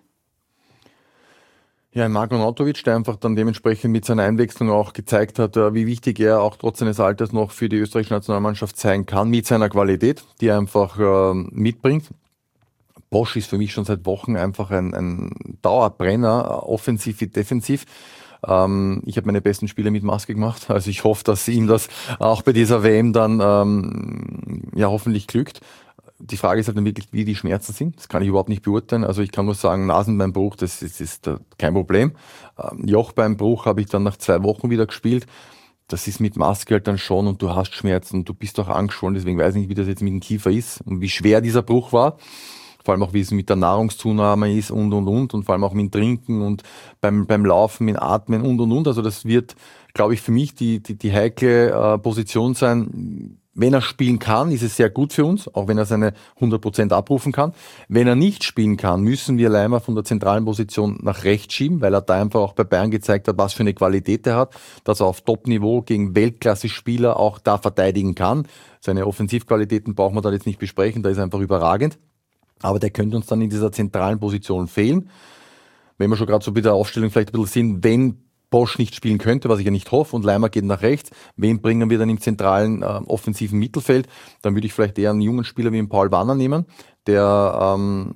Ja, Marko Arnautovic, der einfach dann dementsprechend mit seiner Einwechslung auch gezeigt hat, wie wichtig er auch trotz seines Alters noch für die österreichische Nationalmannschaft sein kann, mit seiner Qualität, die er einfach mitbringt. Bosch ist für mich schon seit Wochen einfach ein Dauerbrenner, offensiv wie defensiv. Ich habe meine besten Spiele mit Maske gemacht, also ich hoffe, dass ihm das auch bei dieser WM dann ja hoffentlich glückt. Die Frage ist halt dann wirklich, wie die Schmerzen sind. Das kann ich überhaupt nicht beurteilen. Also ich kann nur sagen, Nasenbeinbruch, das ist kein Problem. Jochbeinbruch habe ich dann nach 2 Wochen wieder gespielt. Das ist mit Maske halt dann schon und du hast Schmerzen und du bist auch angeschwollen. Deswegen weiß ich nicht, wie das jetzt mit dem Kiefer ist und wie schwer dieser Bruch war. Vor allem auch, wie es mit der Nahrungszunahme ist und vor allem auch mit dem Trinken und beim Laufen, mit Atmen und. Also das wird, glaube ich, für mich die heikle Position sein. Wenn er spielen kann, ist es sehr gut für uns, auch wenn er seine 100% abrufen kann. Wenn er nicht spielen kann, müssen wir Leimer von der zentralen Position nach rechts schieben, weil er da einfach auch bei Bayern gezeigt hat, was für eine Qualität er hat, dass er auf Top-Niveau gegen Weltklasse-Spieler auch da verteidigen kann. Seine Offensivqualitäten brauchen wir da jetzt nicht besprechen, da ist er einfach überragend. Aber der könnte uns dann in dieser zentralen Position fehlen. Wenn wir schon gerade so bei der Aufstellung vielleicht ein bisschen sind, wenn Bosch nicht spielen könnte, was ich ja nicht hoffe, und Leimer geht nach rechts, wen bringen wir dann im zentralen offensiven Mittelfeld? Dann würde ich vielleicht eher einen jungen Spieler wie einen Paul Wanner nehmen, der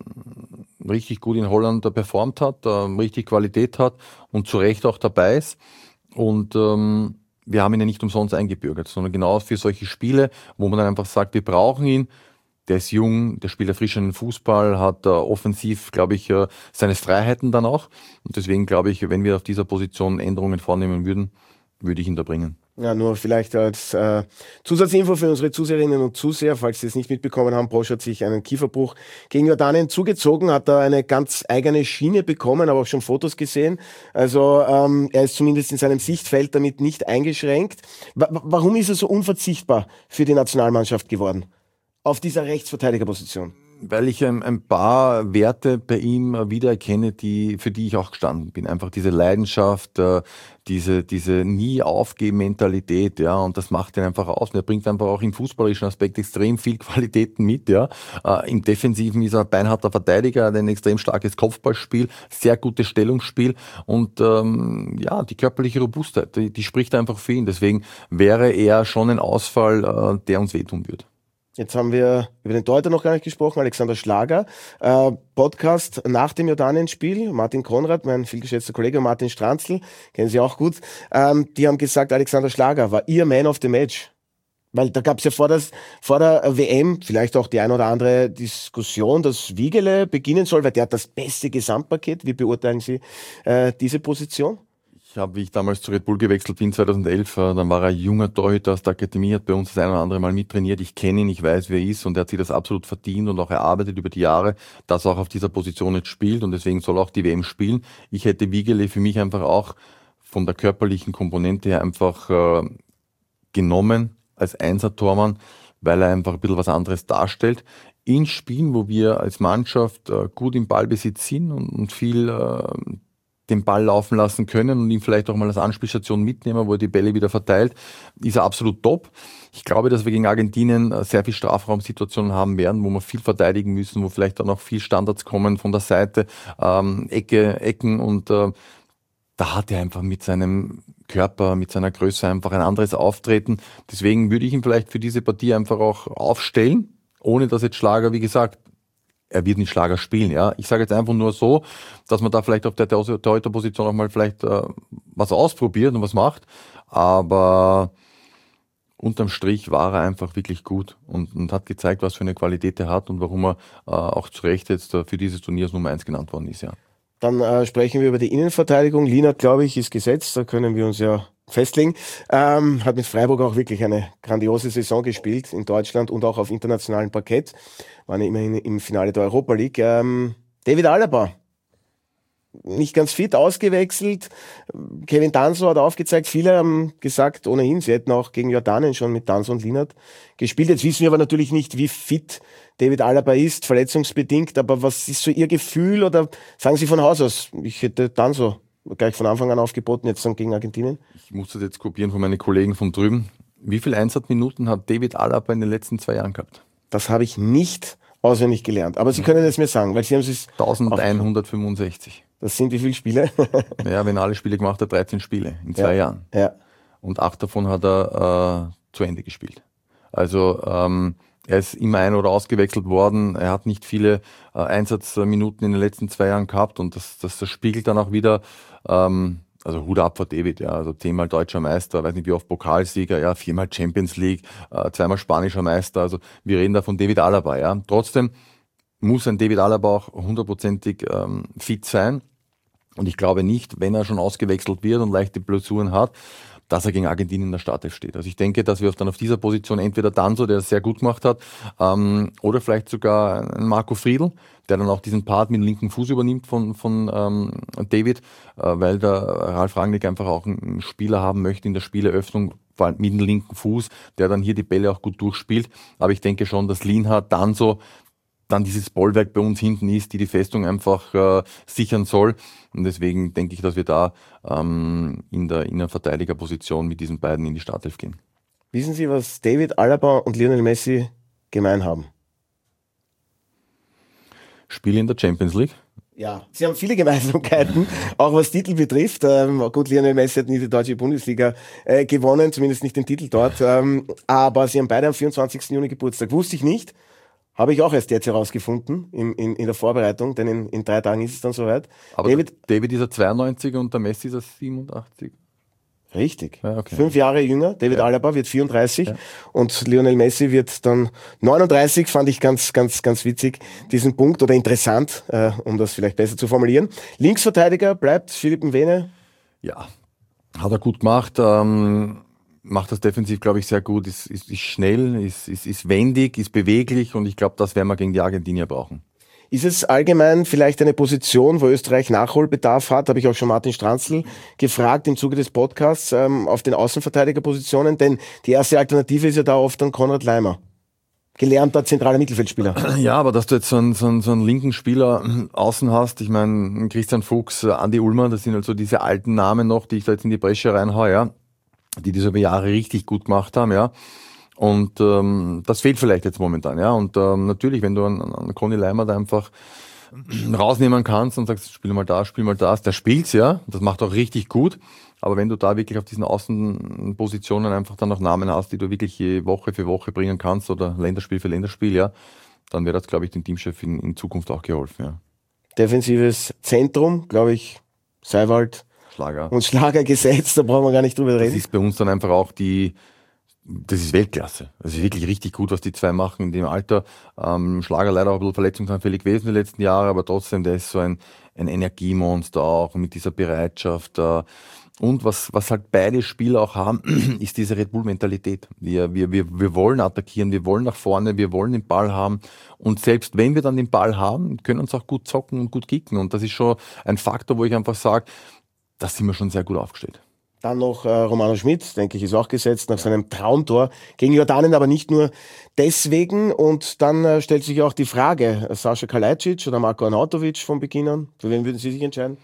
richtig gut in Holland performt hat, richtig Qualität hat und zu Recht auch dabei ist. Und wir haben ihn ja nicht umsonst eingebürgert, sondern genau für solche Spiele, wo man dann einfach sagt, wir brauchen ihn. Der ist jung, der spielt erfrischenden Fußball, hat offensiv, glaube ich, seine Freiheiten dann auch. Und deswegen glaube ich, wenn wir auf dieser Position Änderungen vornehmen würden, würde ich ihn da bringen. Ja, nur vielleicht als Zusatzinfo für unsere Zuseherinnen und Zuseher, falls Sie es nicht mitbekommen haben, Bosch hat sich einen Kieferbruch gegen Jordanien zugezogen, hat da eine ganz eigene Schiene bekommen, aber auch schon Fotos gesehen. Also er ist zumindest in seinem Sichtfeld damit nicht eingeschränkt. Warum ist er so unverzichtbar für die Nationalmannschaft geworden? Auf dieser Rechtsverteidigerposition? Weil ich ein paar Werte bei ihm wiedererkenne, für die ich auch gestanden bin. Einfach diese Leidenschaft, diese nie aufgeben Mentalität, ja, und das macht ihn einfach aus. Und er bringt einfach auch im fußballerischen Aspekt extrem viel Qualitäten mit, ja. Im Defensiven ist er ein beinharter Verteidiger, hat ein extrem starkes Kopfballspiel, sehr gutes Stellungsspiel und die körperliche Robustheit, die spricht einfach für ihn. Deswegen wäre er schon ein Ausfall, der uns wehtun würde. Jetzt haben wir über den Torhüter noch gar nicht gesprochen, Alexander Schlager. Podcast nach dem Jordanien-Spiel, Martin Konrad, mein vielgeschätzter Kollege, Martin Stranzl, kennen Sie auch gut, die haben gesagt, Alexander Schlager war Ihr Man of the Match. Weil da gab es ja vor der WM vielleicht auch die ein oder andere Diskussion, dass Wiegele beginnen soll, weil der hat das beste Gesamtpaket. Wie beurteilen Sie diese Position? Wie ich damals zu Red Bull gewechselt bin, 2011, dann war er ein junger Torhüter aus der Akademie, hat bei uns das ein oder andere Mal mittrainiert. Ich kenne ihn, ich weiß, wer er ist und er hat sich das absolut verdient und auch erarbeitet über die Jahre, dass er auch auf dieser Position jetzt spielt und deswegen soll auch die WM spielen. Ich hätte Wiegele für mich einfach auch von der körperlichen Komponente her einfach genommen als Einser-Tormann, weil er einfach ein bisschen was anderes darstellt. In Spielen, wo wir als Mannschaft gut im Ballbesitz sind und viel den Ball laufen lassen können und ihn vielleicht auch mal als Anspielstation mitnehmen, wo er die Bälle wieder verteilt, ist er absolut top. Ich glaube, dass wir gegen Argentinien sehr viel Strafraumsituationen haben werden, wo wir viel verteidigen müssen, wo vielleicht auch noch viel Standards kommen von der Seite, Ecken und da hat er einfach mit seinem Körper, mit seiner Größe einfach ein anderes Auftreten. Deswegen würde ich ihn vielleicht für diese Partie einfach auch aufstellen, ohne dass jetzt Schlager, wie gesagt, er wird nicht Schlager spielen, ja. Ich sage jetzt einfach nur so, dass man da vielleicht auf der Torhüterposition auch mal vielleicht was ausprobiert und was macht. Aber unterm Strich war er einfach wirklich gut und hat gezeigt, was für eine Qualität er hat und warum er auch zu Recht jetzt für dieses Turnier als Nummer 1 genannt worden ist, ja. Dann sprechen wir über die Innenverteidigung. Lienert, glaube ich, ist gesetzt, da können wir uns ja festlegen. Hat mit Freiburg auch wirklich eine grandiose Saison gespielt in Deutschland und auch auf internationalem Parkett. Waren immerhin im Finale der Europa League. David Alaba, nicht ganz fit, ausgewechselt. Kevin Danso hat aufgezeigt, viele haben gesagt, ohnehin, sie hätten auch gegen Jordanien schon mit Danso und Lienert gespielt. Jetzt wissen wir aber natürlich nicht, wie fit David Alaba ist, verletzungsbedingt. Aber was ist so Ihr Gefühl oder sagen Sie von Haus aus, ich hätte Danso gleich von Anfang an aufgeboten, jetzt dann gegen Argentinien? Ich muss das jetzt kopieren von meinen Kollegen von drüben. Wie viele Einsatzminuten hat David Alaba in den letzten 2 Jahren gehabt? Das habe ich nicht auswendig gelernt. Aber Sie können es mir sagen, weil Sie haben es... 1165. Das sind wie viele Spiele? Ja, wenn er alle Spiele gemacht hat, 13 Spiele in 2 Jahren. Ja. Und 8 davon hat er zu Ende gespielt. Also er ist immer ein- oder ausgewechselt worden. Er hat nicht viele Einsatzminuten in den letzten 2 Jahren gehabt und das spiegelt dann auch wieder, also Hut ab vor David, ja, also 10-mal deutscher Meister, weiß nicht wie oft Pokalsieger, ja, 4-mal Champions League, 2-mal spanischer Meister, also wir reden da von David Alaba, ja. Trotzdem muss ein David Alaba auch 100%ig fit sein und ich glaube nicht, wenn er schon ausgewechselt wird und leichte Blessuren hat, dass er gegen Argentinien in der Startelf steht. Also ich denke, dass wir dann auf dieser Position entweder Danso, der es sehr gut gemacht hat, oder vielleicht sogar ein Marco Friedl, der dann auch diesen Part mit dem linken Fuß übernimmt von David, weil der Ralf Rangnick einfach auch einen Spieler haben möchte in der Spieleröffnung, vor allem mit dem linken Fuß, der dann hier die Bälle auch gut durchspielt. Aber ich denke schon, dass Lienhardt dann dieses Bollwerk bei uns hinten ist, die Festung einfach sichern soll. Und deswegen denke ich, dass wir da in der Innenverteidigerposition mit diesen beiden in die Startelf gehen. Wissen Sie, was David Alaba und Lionel Messi gemein haben? Spiele in der Champions League. Ja, sie haben viele Gemeinsamkeiten, auch was Titel betrifft. Gut, Lionel Messi hat nie die deutsche Bundesliga gewonnen, zumindest nicht den Titel dort. Aber sie haben beide am 24. Juni Geburtstag. Wusste ich nicht. Habe ich auch erst jetzt herausgefunden in der Vorbereitung, denn in 3 Tagen ist es dann soweit. Aber David ist er 92 und der Messi ist er 87. Richtig. Ja, okay. 5 Jahre jünger. David Alaba wird 34 und Lionel Messi wird dann 39. Fand ich ganz, ganz, ganz witzig, diesen Punkt, oder interessant, um das vielleicht besser zu formulieren. Linksverteidiger bleibt Philipp Mwene. Ja, hat er gut gemacht. Macht das defensiv, glaube ich, sehr gut. Ist schnell, ist wendig, ist beweglich und ich glaube, das werden wir gegen die Argentinier brauchen. Ist es allgemein vielleicht eine Position, wo Österreich Nachholbedarf hat? Habe ich auch schon Martin Stranzl gefragt im Zuge des Podcasts auf den Außenverteidigerpositionen, denn die erste Alternative ist ja da oft dann Konrad Laimer. Gelernter zentraler Mittelfeldspieler. Ja, aber dass du jetzt so einen linken Spieler außen hast, ich meine, Christian Fuchs, Andi Ullmann, das sind also diese alten Namen noch, die ich da jetzt in die Bresche reinhaue, ja, die das über Jahre richtig gut gemacht haben, ja. Und das fehlt vielleicht jetzt momentan, ja. Und natürlich, wenn du einen Conny Laimer da einfach rausnehmen kannst und sagst, spiel mal das, der spielt's, ja. Das macht auch richtig gut. Aber wenn du da wirklich auf diesen Außenpositionen einfach dann noch Namen hast, die du wirklich Woche für Woche bringen kannst oder Länderspiel für Länderspiel, ja, dann wäre das, glaube ich, dem Teamchef in Zukunft auch geholfen, ja. Defensives Zentrum, glaube ich, Seiwald Schlager. Und Schlager gesetzt, da brauchen wir gar nicht drüber reden. Das ist bei uns dann einfach auch das ist Weltklasse. Das ist wirklich richtig gut, was die zwei machen in dem Alter. Schlager leider auch ein bisschen verletzungsanfällig gewesen die letzten Jahre, aber trotzdem, der ist so ein Energiemonster auch mit dieser Bereitschaft. Und was halt beide Spieler auch haben, ist diese Red Bull-Mentalität. Wir wollen attackieren, wir wollen nach vorne, wir wollen den Ball haben. Und selbst wenn wir dann den Ball haben, können wir uns auch gut zocken und gut kicken. Und das ist schon ein Faktor, wo ich einfach sage, da sind wir schon sehr gut aufgestellt. Dann noch Romano Schmidt, denke ich, ist auch gesetzt nach seinem Traumtor gegen Jordanien, aber nicht nur deswegen. Und dann stellt sich auch die Frage, Sascha Kalajdzic oder Marko Arnautovic von Beginn an. Für wen würden Sie sich entscheiden?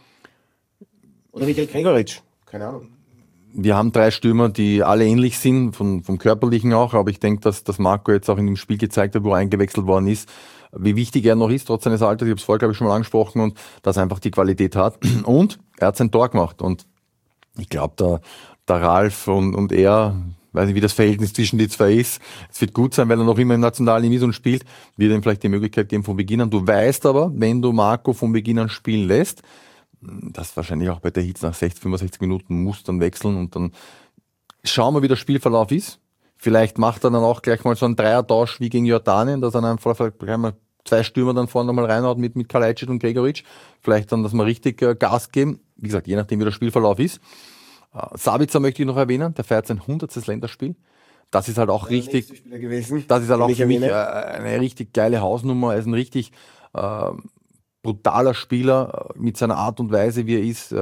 Oder Michael Gregoritsch? Keine Ahnung. Wir haben 3 Stürmer, die alle ähnlich sind, vom Körperlichen auch. Aber ich denke, dass Marco jetzt auch in dem Spiel gezeigt hat, wo er eingewechselt worden ist, wie wichtig er noch ist, trotz seines Alters. Ich habe es vorher, glaube ich, schon mal angesprochen. Und dass er einfach die Qualität hat. Und er hat sein Tor gemacht. Und ich glaube, der Ralf und er, weiß nicht, wie das Verhältnis zwischen die zwei ist. Es wird gut sein, weil er noch immer im Nationalteam ist und spielt, wird ihm vielleicht die Möglichkeit geben von Beginn an. Du weißt aber, wenn du Marco von Beginn an spielen lässt, das wahrscheinlich auch bei der Hitz nach 65 Minuten muss dann wechseln und dann schauen wir, wie der Spielverlauf ist. Vielleicht macht er dann auch gleich mal so einen Dreiertausch wie gegen Jordanien, dass er dann einfach gleich mal 2 Stürmer dann vorne nochmal reinhaut mit Kalajdzic und Gregoritsch. Vielleicht dann, dass wir richtig Gas geben. Wie gesagt, je nachdem, wie der Spielverlauf ist. Sabitzer möchte ich noch erwähnen, der feiert sein 100. Länderspiel. Das ist halt auch richtig, das ist halt auch für mich eine richtig geile Hausnummer. Er ist ein richtig brutaler Spieler mit seiner Art und Weise, wie er ist,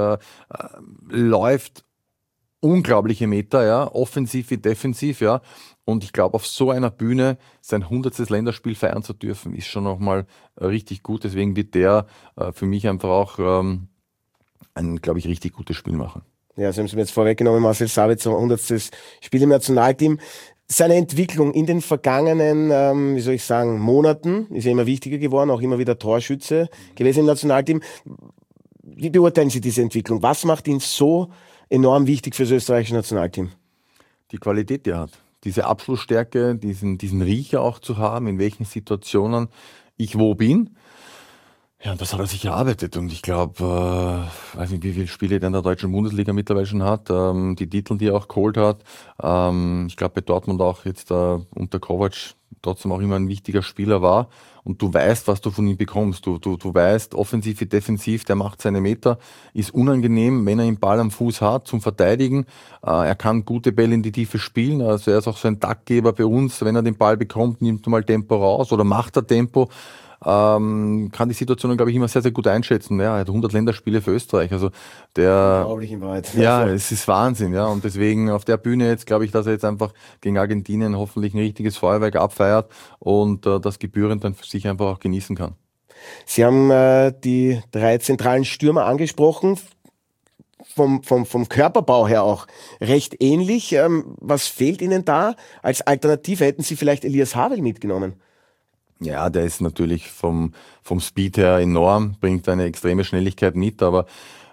läuft unglaubliche Meter, ja, offensiv wie defensiv, ja. Und ich glaube, auf so einer Bühne sein 100. Länderspiel feiern zu dürfen, ist schon nochmal richtig gut. Deswegen wird der für mich einfach auch ein, glaube ich, richtig gutes Spiel machen. Ja, Sie haben es mir jetzt vorweggenommen, Marcel Sabitzer, 100. Spiel im Nationalteam. Seine Entwicklung in den vergangenen, Monaten ist ja immer wichtiger geworden, auch immer wieder Torschütze gewesen im Nationalteam. Wie beurteilen Sie diese Entwicklung? Was macht ihn so enorm wichtig für das österreichische Nationalteam? Die Qualität, die er hat. Diese Abschlussstärke, diesen Riecher auch zu haben, in welchen Situationen ich wo bin. Ja, und das hat er sich erarbeitet und ich glaube, weiß nicht, wie viele Spiele der in der deutschen Bundesliga mittlerweile schon hat, die Titel, die er auch geholt hat. Ich glaube, bei Dortmund auch jetzt unter Kovac trotzdem auch immer ein wichtiger Spieler war und du weißt, was du von ihm bekommst. Du weißt, offensiv wie defensiv, der macht seine Meter, ist unangenehm, wenn er den Ball am Fuß hat zum Verteidigen. Er kann gute Bälle in die Tiefe spielen, also er ist auch so ein Taktgeber bei uns, wenn er den Ball bekommt, nimmt er mal Tempo raus oder macht er Tempo. kann die Situationen, glaube ich, immer sehr, sehr gut einschätzen. Ja, er hat 100 Länderspiele für Österreich. Also der, Unglaublich in Wahrheit. ja, es ist Wahnsinn. Ja, und deswegen auf der Bühne jetzt glaube ich, dass er jetzt einfach gegen Argentinien hoffentlich ein richtiges Feuerwerk abfeiert und das gebührend dann für sich einfach auch genießen kann. Sie haben die 3 zentralen Stürmer angesprochen. Vom Körperbau her auch recht ähnlich. Was fehlt Ihnen da? Als Alternative hätten Sie vielleicht Elias Havel mitgenommen. Ja, der ist natürlich vom Speed her enorm, bringt eine extreme Schnelligkeit mit, aber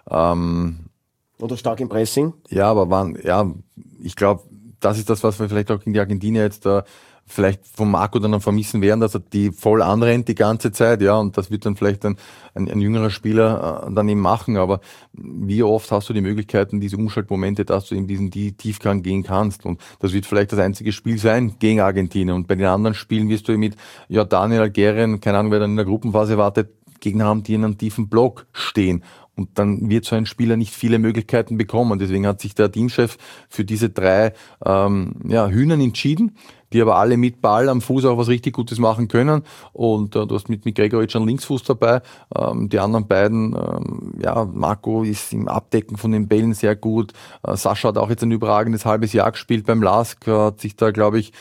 Oder stark im Pressing. ja, aber ich glaube, das ist das, was wir vielleicht auch gegen die Argentinier jetzt vielleicht von Marco dann noch vermissen werden, dass er die voll anrennt die ganze Zeit, ja, und das wird dann vielleicht ein jüngerer Spieler dann eben machen, aber wie oft hast du die Möglichkeiten, diese Umschaltmomente, dass du in diesen Tiefgang gehen kannst, und das wird vielleicht das einzige Spiel sein gegen Argentinien, und bei den anderen Spielen wirst du mit Jordanien, Algerien, keine Ahnung, wer dann in der Gruppenphase wartet, Gegner haben, die in einem tiefen Block stehen. Und dann wird so ein Spieler nicht viele Möglichkeiten bekommen. Deswegen hat sich der Teamchef für diese 3 Hühnern entschieden, die aber alle mit Ball am Fuß auch was richtig Gutes machen können. Und du hast mit Gregoritsch einen Linksfuß dabei. Die anderen beiden, Marco ist im Abdecken von den Bällen sehr gut. Sascha hat auch jetzt ein überragendes halbes Jahr gespielt beim LASK, hat sich da, glaube ich,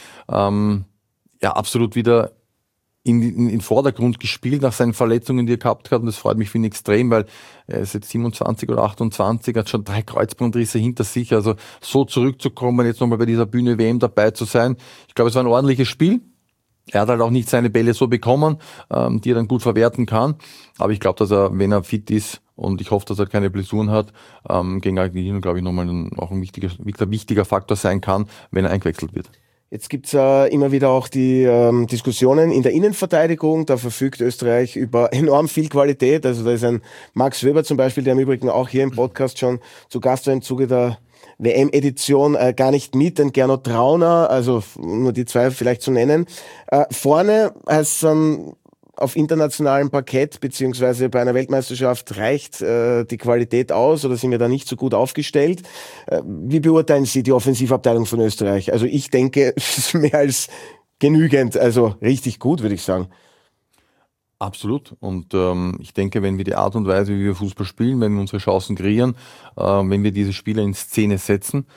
absolut wieder in Vordergrund gespielt nach seinen Verletzungen, die er gehabt hat. Und das freut mich, finde ich, extrem, weil er ist jetzt 27 oder 28, hat schon 3 Kreuzbandrisse hinter sich. Also so zurückzukommen, jetzt nochmal bei dieser Bühne WM dabei zu sein. Ich glaube, es war ein ordentliches Spiel. Er hat halt auch nicht seine Bälle so bekommen, die er dann gut verwerten kann. Aber ich glaube, dass er, wenn er fit ist, und ich hoffe, dass er keine Blessuren hat, gegen Argentinien, glaube ich, nochmal auch ein wichtiger Faktor sein kann, wenn er eingewechselt wird. Jetzt gibt's immer wieder auch die Diskussionen in der Innenverteidigung. Da verfügt Österreich über enorm viel Qualität. Also da ist ein Max Wöber zum Beispiel, der im Übrigen auch hier im Podcast schon zu Gast war im Zuge der WM-Edition, gar nicht mit. Ein Gernot Trauner, also nur die 2 vielleicht zu nennen. Vorne heißt dann auf internationalem Parkett beziehungsweise bei einer Weltmeisterschaft reicht die Qualität aus oder sind wir da nicht so gut aufgestellt? Wie beurteilen Sie die Offensivabteilung von Österreich? Also ich denke, es ist mehr als genügend, also richtig gut, würde ich sagen. Absolut. Und ich denke, wenn wir die Art und Weise, wie wir Fußball spielen, wenn wir unsere Chancen kreieren, wenn wir diese Spieler in Szene setzen,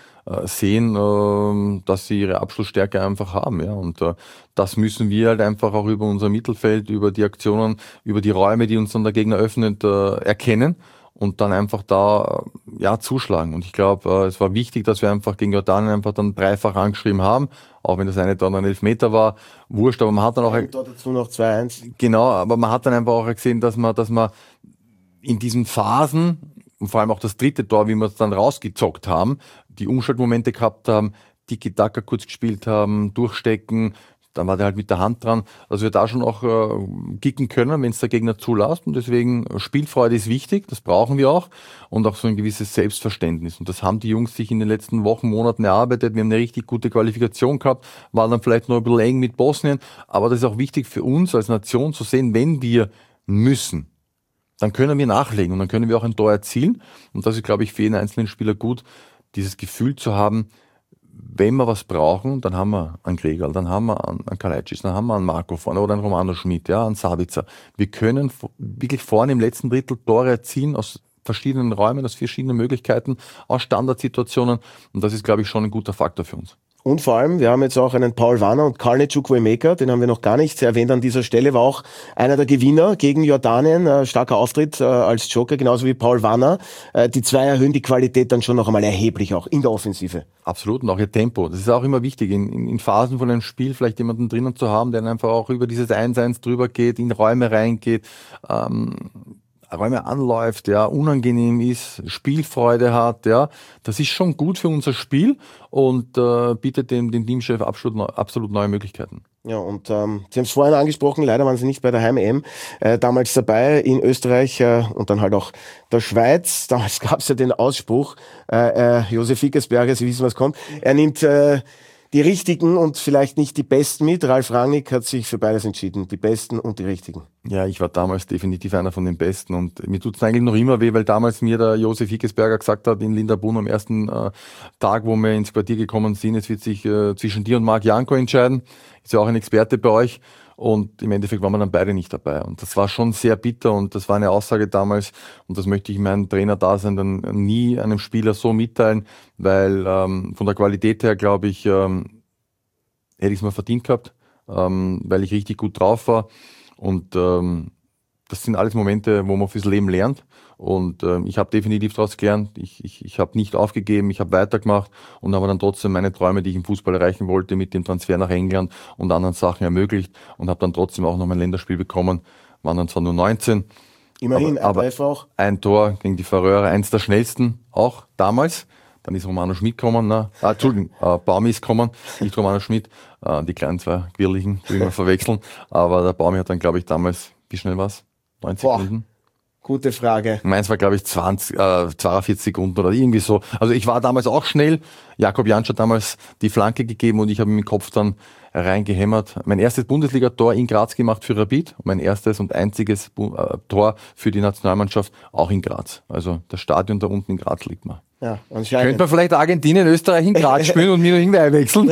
sehen, dass sie ihre Abschlussstärke einfach haben. Ja? Und das müssen wir halt einfach auch über unser Mittelfeld, über die Aktionen, über die Räume, die uns dann der Gegner öffnet, erkennen und dann einfach da zuschlagen. Und ich glaube, es war wichtig, dass wir einfach gegen Jordanien einfach dann dreifach angeschrieben haben, auch wenn das eine dann ein Elfmeter war, wurscht, aber man hat dann auch... Und dazu noch 2-1. Genau, aber man hat dann einfach auch gesehen, dass man in diesen Phasen, und vor allem auch das 3. Tor, wie wir es dann rausgezockt haben, die Umschaltmomente gehabt haben, Tiki-Taka kurz gespielt haben, durchstecken, dann war der halt mit der Hand dran, dass wir da schon auch kicken können, wenn es der Gegner zulässt. Und deswegen, Spielfreude ist wichtig, das brauchen wir auch. Und auch so ein gewisses Selbstverständnis. Und das haben die Jungs sich in den letzten Wochen, Monaten erarbeitet. Wir haben eine richtig gute Qualifikation gehabt, war dann vielleicht noch ein bisschen eng mit Bosnien. Aber das ist auch wichtig für uns als Nation zu sehen, wenn wir müssen, dann können wir nachlegen und dann können wir auch ein Tor erzielen. Und das ist, glaube ich, für jeden einzelnen Spieler gut, dieses Gefühl zu haben, wenn wir was brauchen, dann haben wir einen Gregal, dann haben wir einen Kalajdzic, dann haben wir einen Marco vorne oder einen Romano Schmid, ja, einen Sabitzer. Wir können wirklich vorne im letzten Drittel Tore erzielen aus verschiedenen Räumen, aus verschiedenen Möglichkeiten, aus Standardsituationen. Und das ist, glaube ich, schon ein guter Faktor für uns. Und vor allem, wir haben jetzt auch einen Paul Warner und Karne Chukwuemeka, den haben wir noch gar nicht erwähnt an dieser Stelle, war auch einer der Gewinner gegen Jordanien, starker Auftritt als Joker, genauso wie Paul Warner. Die 2 erhöhen die Qualität dann schon noch einmal erheblich auch in der Offensive. Absolut, und auch ihr Tempo. Das ist auch immer wichtig, in Phasen von einem Spiel vielleicht jemanden drinnen zu haben, der einfach auch über dieses 1-1 drüber geht, in Räume reingeht, Räume anläuft, ja, unangenehm ist, Spielfreude hat, ja, das ist schon gut für unser Spiel und bietet dem Teamchef absolut neue Möglichkeiten. Ja, und Sie haben es vorhin angesprochen, leider waren Sie nicht bei der Heim-EM damals dabei in Österreich und dann halt auch der Schweiz. Damals gab es ja den Ausspruch, Josef Ickersberger, Sie wissen, was kommt, er nimmt die Richtigen und vielleicht nicht die Besten mit. Ralf Rangnick hat sich für beides entschieden, die Besten und die Richtigen. Ja, ich war damals definitiv einer von den Besten und mir tut es eigentlich noch immer weh, weil damals mir der Josef Hickesberger gesagt hat in Linderbrunn am ersten Tag, wo wir ins Quartier gekommen sind, es wird sich zwischen dir und Marc Janko entscheiden. Ist ja auch ein Experte bei euch und im Endeffekt waren wir dann beide nicht dabei und das war schon sehr bitter und das war eine Aussage damals und das möchte ich meinem Trainer-Dasein dann nie einem Spieler so mitteilen, weil von der Qualität her, glaube ich, hätte ich es mal verdient gehabt, weil ich richtig gut drauf war. Und das sind alles Momente, wo man fürs Leben lernt. Und ich habe definitiv daraus gelernt. Ich habe nicht aufgegeben, ich habe weitergemacht und habe dann trotzdem meine Träume, die ich im Fußball erreichen wollte, mit dem Transfer nach England und anderen Sachen ermöglicht und habe dann trotzdem auch noch mein Länderspiel bekommen. Waren dann zwar nur 19. Immerhin, aber Treffer auch. Ein Tor gegen die Färöer, eins der schnellsten auch damals. Dann ist Romano Schmidt gekommen, Baumi ist gekommen, nicht Romano Schmidt, die kleinen zwei Quirligen, die wir verwechseln. Aber der Baumi hat dann, glaube ich, damals, wie schnell war es? 90 Sekunden? Gute Frage. Meins war, glaube ich, 42 Sekunden oder irgendwie so. Also ich war damals auch schnell. Jakob Jansch hat damals die Flanke gegeben und ich habe mit dem Kopf dann reingehämmert. Mein erstes Bundesliga-Tor in Graz gemacht für Rapid. Mein erstes und einziges Tor für die Nationalmannschaft auch in Graz. Also das Stadion da unten in Graz liegt mir. Ja, anscheinend. Könnte man vielleicht Argentinien, Österreich in Graz spielen und mir noch irgendwie einwechseln.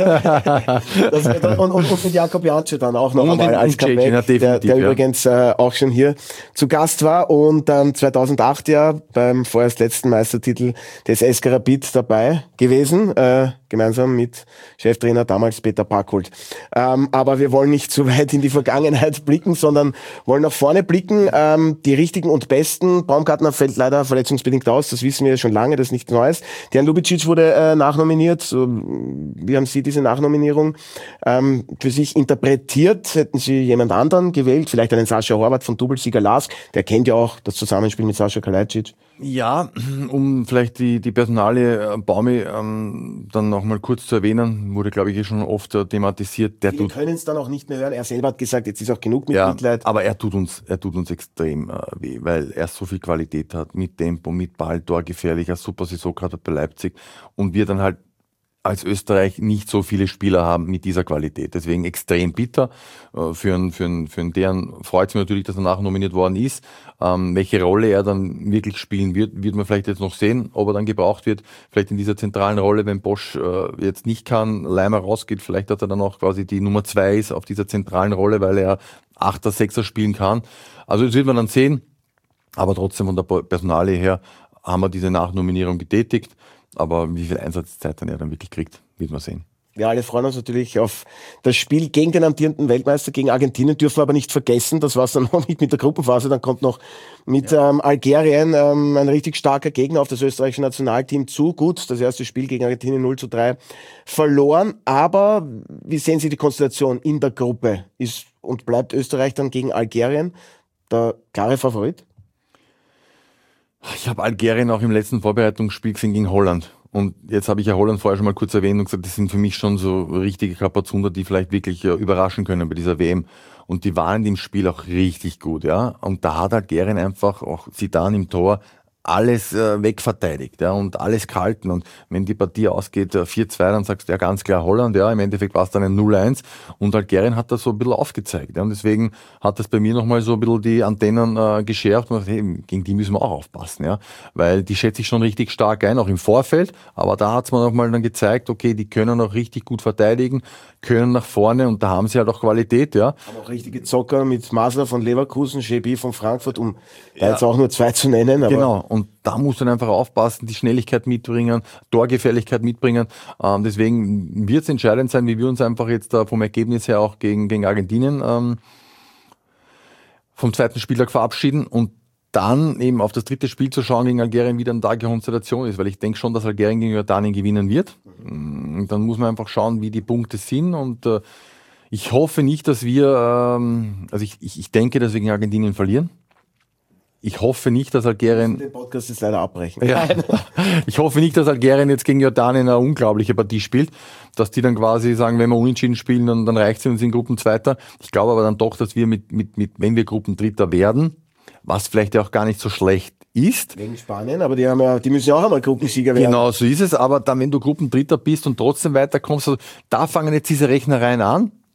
Und mit Jakob Jansch dann auch noch und einmal als Comeback, der übrigens auch schon hier zu Gast war und dann 2008 ja beim vorerst letzten Meistertitel des SK Rapid dabei gewesen, gemeinsam mit Cheftrainer damals Peter Packold. Aber wir wollen nicht zu weit in die Vergangenheit blicken, sondern wollen nach vorne blicken. Die richtigen und besten. Baumgartner fällt leider verletzungsbedingt aus, das wissen wir schon lange, das ist nichts Neues. Dejan Lubicic wurde nachnominiert. Wie haben Sie diese Nachnominierung für sich interpretiert? Hätten Sie jemand anderen gewählt? Vielleicht einen Sascha Horvath von Doublesieger Lask. Der kennt ja auch das Zusammenspiel mit Sascha Kalajdzic. Ja, um vielleicht die Personalie Baumi dann noch mal kurz zu erwähnen, wurde, glaube ich, schon oft thematisiert. Wir können es dann auch nicht mehr hören. Er selber hat gesagt, jetzt ist auch genug mit Mitleid. Aber er tut uns extrem weh, weil er so viel Qualität hat, mit Tempo, mit Ball, torgefährlich, eine super Saison gehabt hat bei Leipzig und wir dann halt als Österreich nicht so viele Spieler haben mit dieser Qualität. Deswegen extrem bitter. Für einen deren freut es mich natürlich, dass er nachnominiert worden ist. Welche Rolle er dann wirklich spielen wird man vielleicht jetzt noch sehen, ob er dann gebraucht wird. Vielleicht in dieser zentralen Rolle, wenn Bosch jetzt nicht kann, Leimer rausgeht, vielleicht hat er dann auch quasi die Nummer 2 ist auf dieser zentralen Rolle, weil er 8er, 6er spielen kann. Also das wird man dann sehen. Aber trotzdem von der Personalie her haben wir diese Nachnominierung getätigt. Aber wie viel Einsatzzeit dann er dann wirklich kriegt, wird man sehen. Wir alle freuen uns natürlich auf das Spiel gegen den amtierenden Weltmeister, gegen Argentinien, dürfen wir aber nicht vergessen, das war es dann noch nicht mit der Gruppenphase, dann kommt noch mit Algerien ein richtig starker Gegner auf das österreichische Nationalteam zu. Gut, das erste Spiel gegen Argentinien 0:3 verloren, aber wie sehen Sie die Konstellation in der Gruppe? Ist und bleibt Österreich dann gegen Algerien der klare Favorit? Ich habe Algerien auch im letzten Vorbereitungsspiel gesehen gegen Holland. Und jetzt habe ich ja Holland vorher schon mal kurz erwähnt und gesagt, das sind für mich schon so richtige Kapazunder, die vielleicht wirklich überraschen können bei dieser WM. Und die waren in dem Spiel auch richtig gut, ja. Und da hat Algerien einfach auch Zidane im Tor alles wegverteidigt, ja, und alles gehalten. Und wenn die Partie ausgeht 4:2, dann sagst du ja ganz klar Holland, ja, im Endeffekt war es dann ein 0:1 und Algerien hat das so ein bisschen aufgezeigt, ja, und deswegen hat das bei mir nochmal so ein bisschen die Antennen geschärft und gesagt, hey, gegen die müssen wir auch aufpassen, ja, weil die schätze ich schon richtig stark ein, auch im Vorfeld, aber da hat es mir nochmal dann gezeigt, okay, die können auch richtig gut verteidigen, können nach vorne und da haben sie halt auch Qualität, ja. Aber auch richtige Zocker mit Masler von Leverkusen, Schebi von Frankfurt, um da jetzt auch nur 2 zu nennen. Aber genau, und da musst du dann einfach aufpassen, die Schnelligkeit mitbringen, Torgefährlichkeit mitbringen. Deswegen wird es entscheidend sein, wie wir uns einfach jetzt vom Ergebnis her auch gegen Argentinien vom zweiten Spieltag verabschieden und dann eben auf das dritte Spiel zu schauen gegen Algerien, wie dann da die Konstellation ist, weil ich denke schon, dass Algerien gegen Jordanien gewinnen wird. Dann muss man einfach schauen, wie die Punkte sind und ich hoffe nicht, dass wir, ich denke, dass wir gegen Argentinien verlieren. Ich hoffe nicht, dass Algerien... Den Podcast jetzt leider abbrechen. Ja. Ich hoffe nicht, dass Algerien jetzt gegen Jordanien eine unglaubliche Partie spielt, dass die dann quasi sagen, wenn wir unentschieden spielen, dann reicht es uns in Gruppenzweiter. Ich glaube aber dann doch, dass wir wenn wir Gruppendritter werden, was vielleicht auch gar nicht so schlecht ist. Wegen Spanien, aber die müssen ja auch einmal Gruppensieger werden. Genau, so ist es. Aber dann, wenn du Gruppendritter bist und trotzdem weiterkommst, also da fangen jetzt diese Rechnereien an.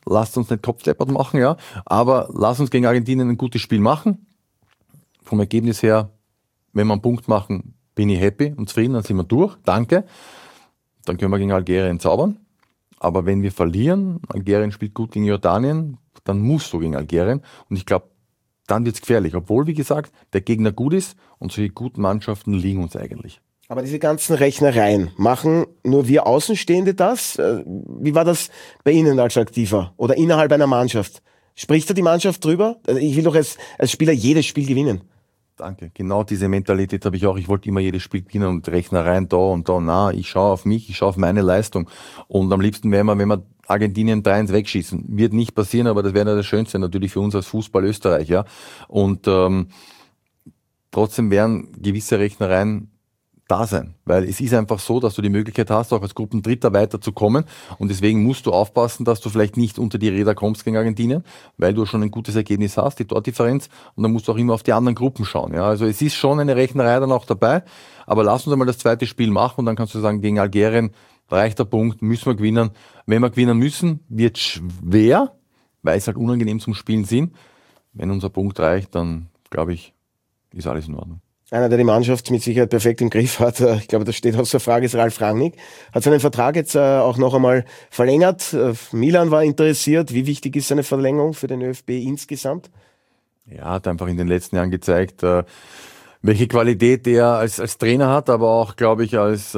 lasst uns nicht Kopfdeppert machen, ja, aber lasst uns gegen Argentinien ein gutes Spiel machen. Vom Ergebnis her, wenn wir einen Punkt machen, bin ich happy und zufrieden, dann sind wir durch, danke. Dann können wir gegen Algerien zaubern. Aber wenn wir verlieren, Algerien spielt gut gegen Jordanien, dann musst du gegen Algerien. Und ich glaube, dann wird es gefährlich. Obwohl, wie gesagt, der Gegner gut ist und solche guten Mannschaften liegen uns eigentlich. Aber diese ganzen Rechnereien, machen nur wir Außenstehende das? Wie war das bei Ihnen als Aktiver oder innerhalb einer Mannschaft? Spricht da die Mannschaft drüber? Ich will doch als Spieler jedes Spiel gewinnen. Danke. Genau diese Mentalität habe ich auch. Ich wollte immer jedes Spiel gewinnen und Rechnereien da und da. Na, ich schaue auf mich, ich schaue auf meine Leistung. Und am liebsten wäre man, wenn wir Argentinien 3-1 wegschießen. Wird nicht passieren, aber das wäre ja das Schönste natürlich für uns als Fußball Österreich, ja. Und trotzdem wären gewisse Rechnereien da sein, weil es ist einfach so, dass du die Möglichkeit hast, auch als Gruppendritter weiterzukommen und deswegen musst du aufpassen, dass du vielleicht nicht unter die Räder kommst gegen Argentinien, weil du schon ein gutes Ergebnis hast, die Tordifferenz, und dann musst du auch immer auf die anderen Gruppen schauen. Ja, also es ist schon eine Rechnerei dann auch dabei, aber lass uns einmal das zweite Spiel machen und dann kannst du sagen, gegen Algerien reicht der Punkt, müssen wir gewinnen. Wenn wir gewinnen müssen, wird schwer, weil es halt unangenehm zum Spielen sind. Wenn unser Punkt reicht, dann glaube ich, ist alles in Ordnung. Einer, der die Mannschaft mit Sicherheit perfekt im Griff hat, ich glaube, das steht außer Frage, ist Ralf Rangnick. Hat seinen Vertrag jetzt auch noch einmal verlängert. Milan war interessiert. Wie wichtig ist seine Verlängerung für den ÖFB insgesamt? Ja, hat einfach in den letzten Jahren gezeigt, welche Qualität er als Trainer hat, aber auch, glaube ich, als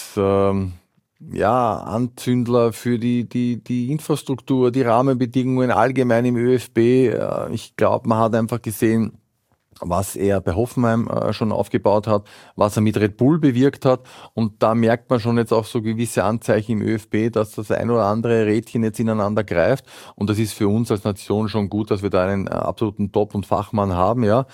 Anzündler für die Infrastruktur, die Rahmenbedingungen allgemein im ÖFB. Ich glaube, man hat einfach gesehen, was er bei Hoffenheim schon aufgebaut hat, was er mit Red Bull bewirkt hat. Und da merkt man schon jetzt auch so gewisse Anzeichen im ÖFB, dass das ein oder andere Rädchen jetzt ineinander greift. Und das ist für uns als Nation schon gut, dass wir da einen absoluten Top- und Fachmann haben. Ja.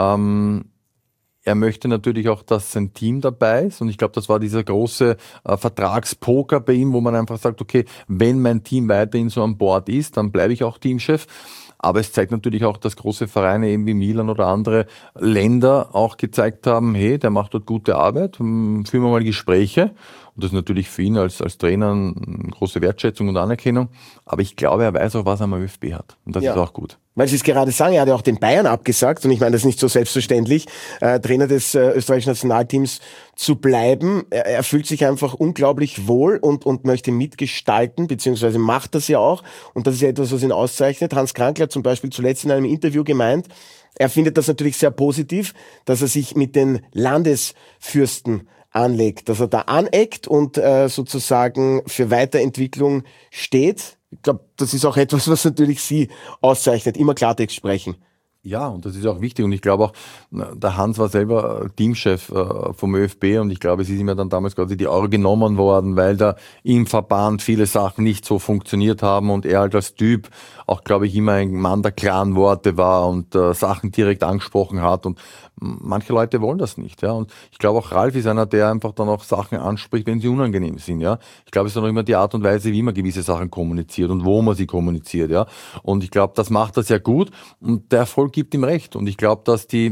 Er möchte natürlich auch, dass sein Team dabei ist. Und ich glaube, das war dieser große Vertragspoker bei ihm, wo man einfach sagt, okay, wenn mein Team weiterhin so an Bord ist, dann bleibe ich auch Teamchef. Aber es zeigt natürlich auch, dass große Vereine eben wie Milan oder andere Länder auch gezeigt haben, hey, der macht dort gute Arbeit, führen wir mal Gespräche. Und das ist natürlich für ihn als Trainer eine große Wertschätzung und Anerkennung. Aber ich glaube, er weiß auch, was er am ÖFB hat. Und das ist auch gut. Weil Sie es gerade sagen, er hat ja auch den Bayern abgesagt. Und ich meine, das ist nicht so selbstverständlich, Trainer des österreichischen Nationalteams zu bleiben. Er fühlt sich einfach unglaublich wohl und möchte mitgestalten, beziehungsweise macht das ja auch. Und das ist ja etwas, was ihn auszeichnet. Hans Krankl hat zum Beispiel zuletzt in einem Interview gemeint, er findet das natürlich sehr positiv, dass er sich mit den Landesfürsten anlegt, dass er da aneckt und sozusagen für Weiterentwicklung steht. Ich glaube, das ist auch etwas, was natürlich Sie auszeichnet, immer Klartext sprechen. Ja, und das ist auch wichtig. Und ich glaube auch, der Hans war selber Teamchef vom ÖFB und ich glaube, es ist ihm ja dann damals quasi die Euro genommen worden, weil da im Verband viele Sachen nicht so funktioniert haben und er halt als Typ auch, glaube ich, immer ein Mann der klaren Worte war und Sachen direkt angesprochen hat und manche Leute wollen das nicht, ja. Und ich glaube auch Ralf ist einer, der einfach dann auch Sachen anspricht, wenn sie unangenehm sind, ja. Ich glaube, es ist dann auch immer die Art und Weise, wie man gewisse Sachen kommuniziert und wo man sie kommuniziert, ja. Und ich glaube, das macht er sehr gut und der Erfolg gibt ihm recht. Und ich glaube, dass die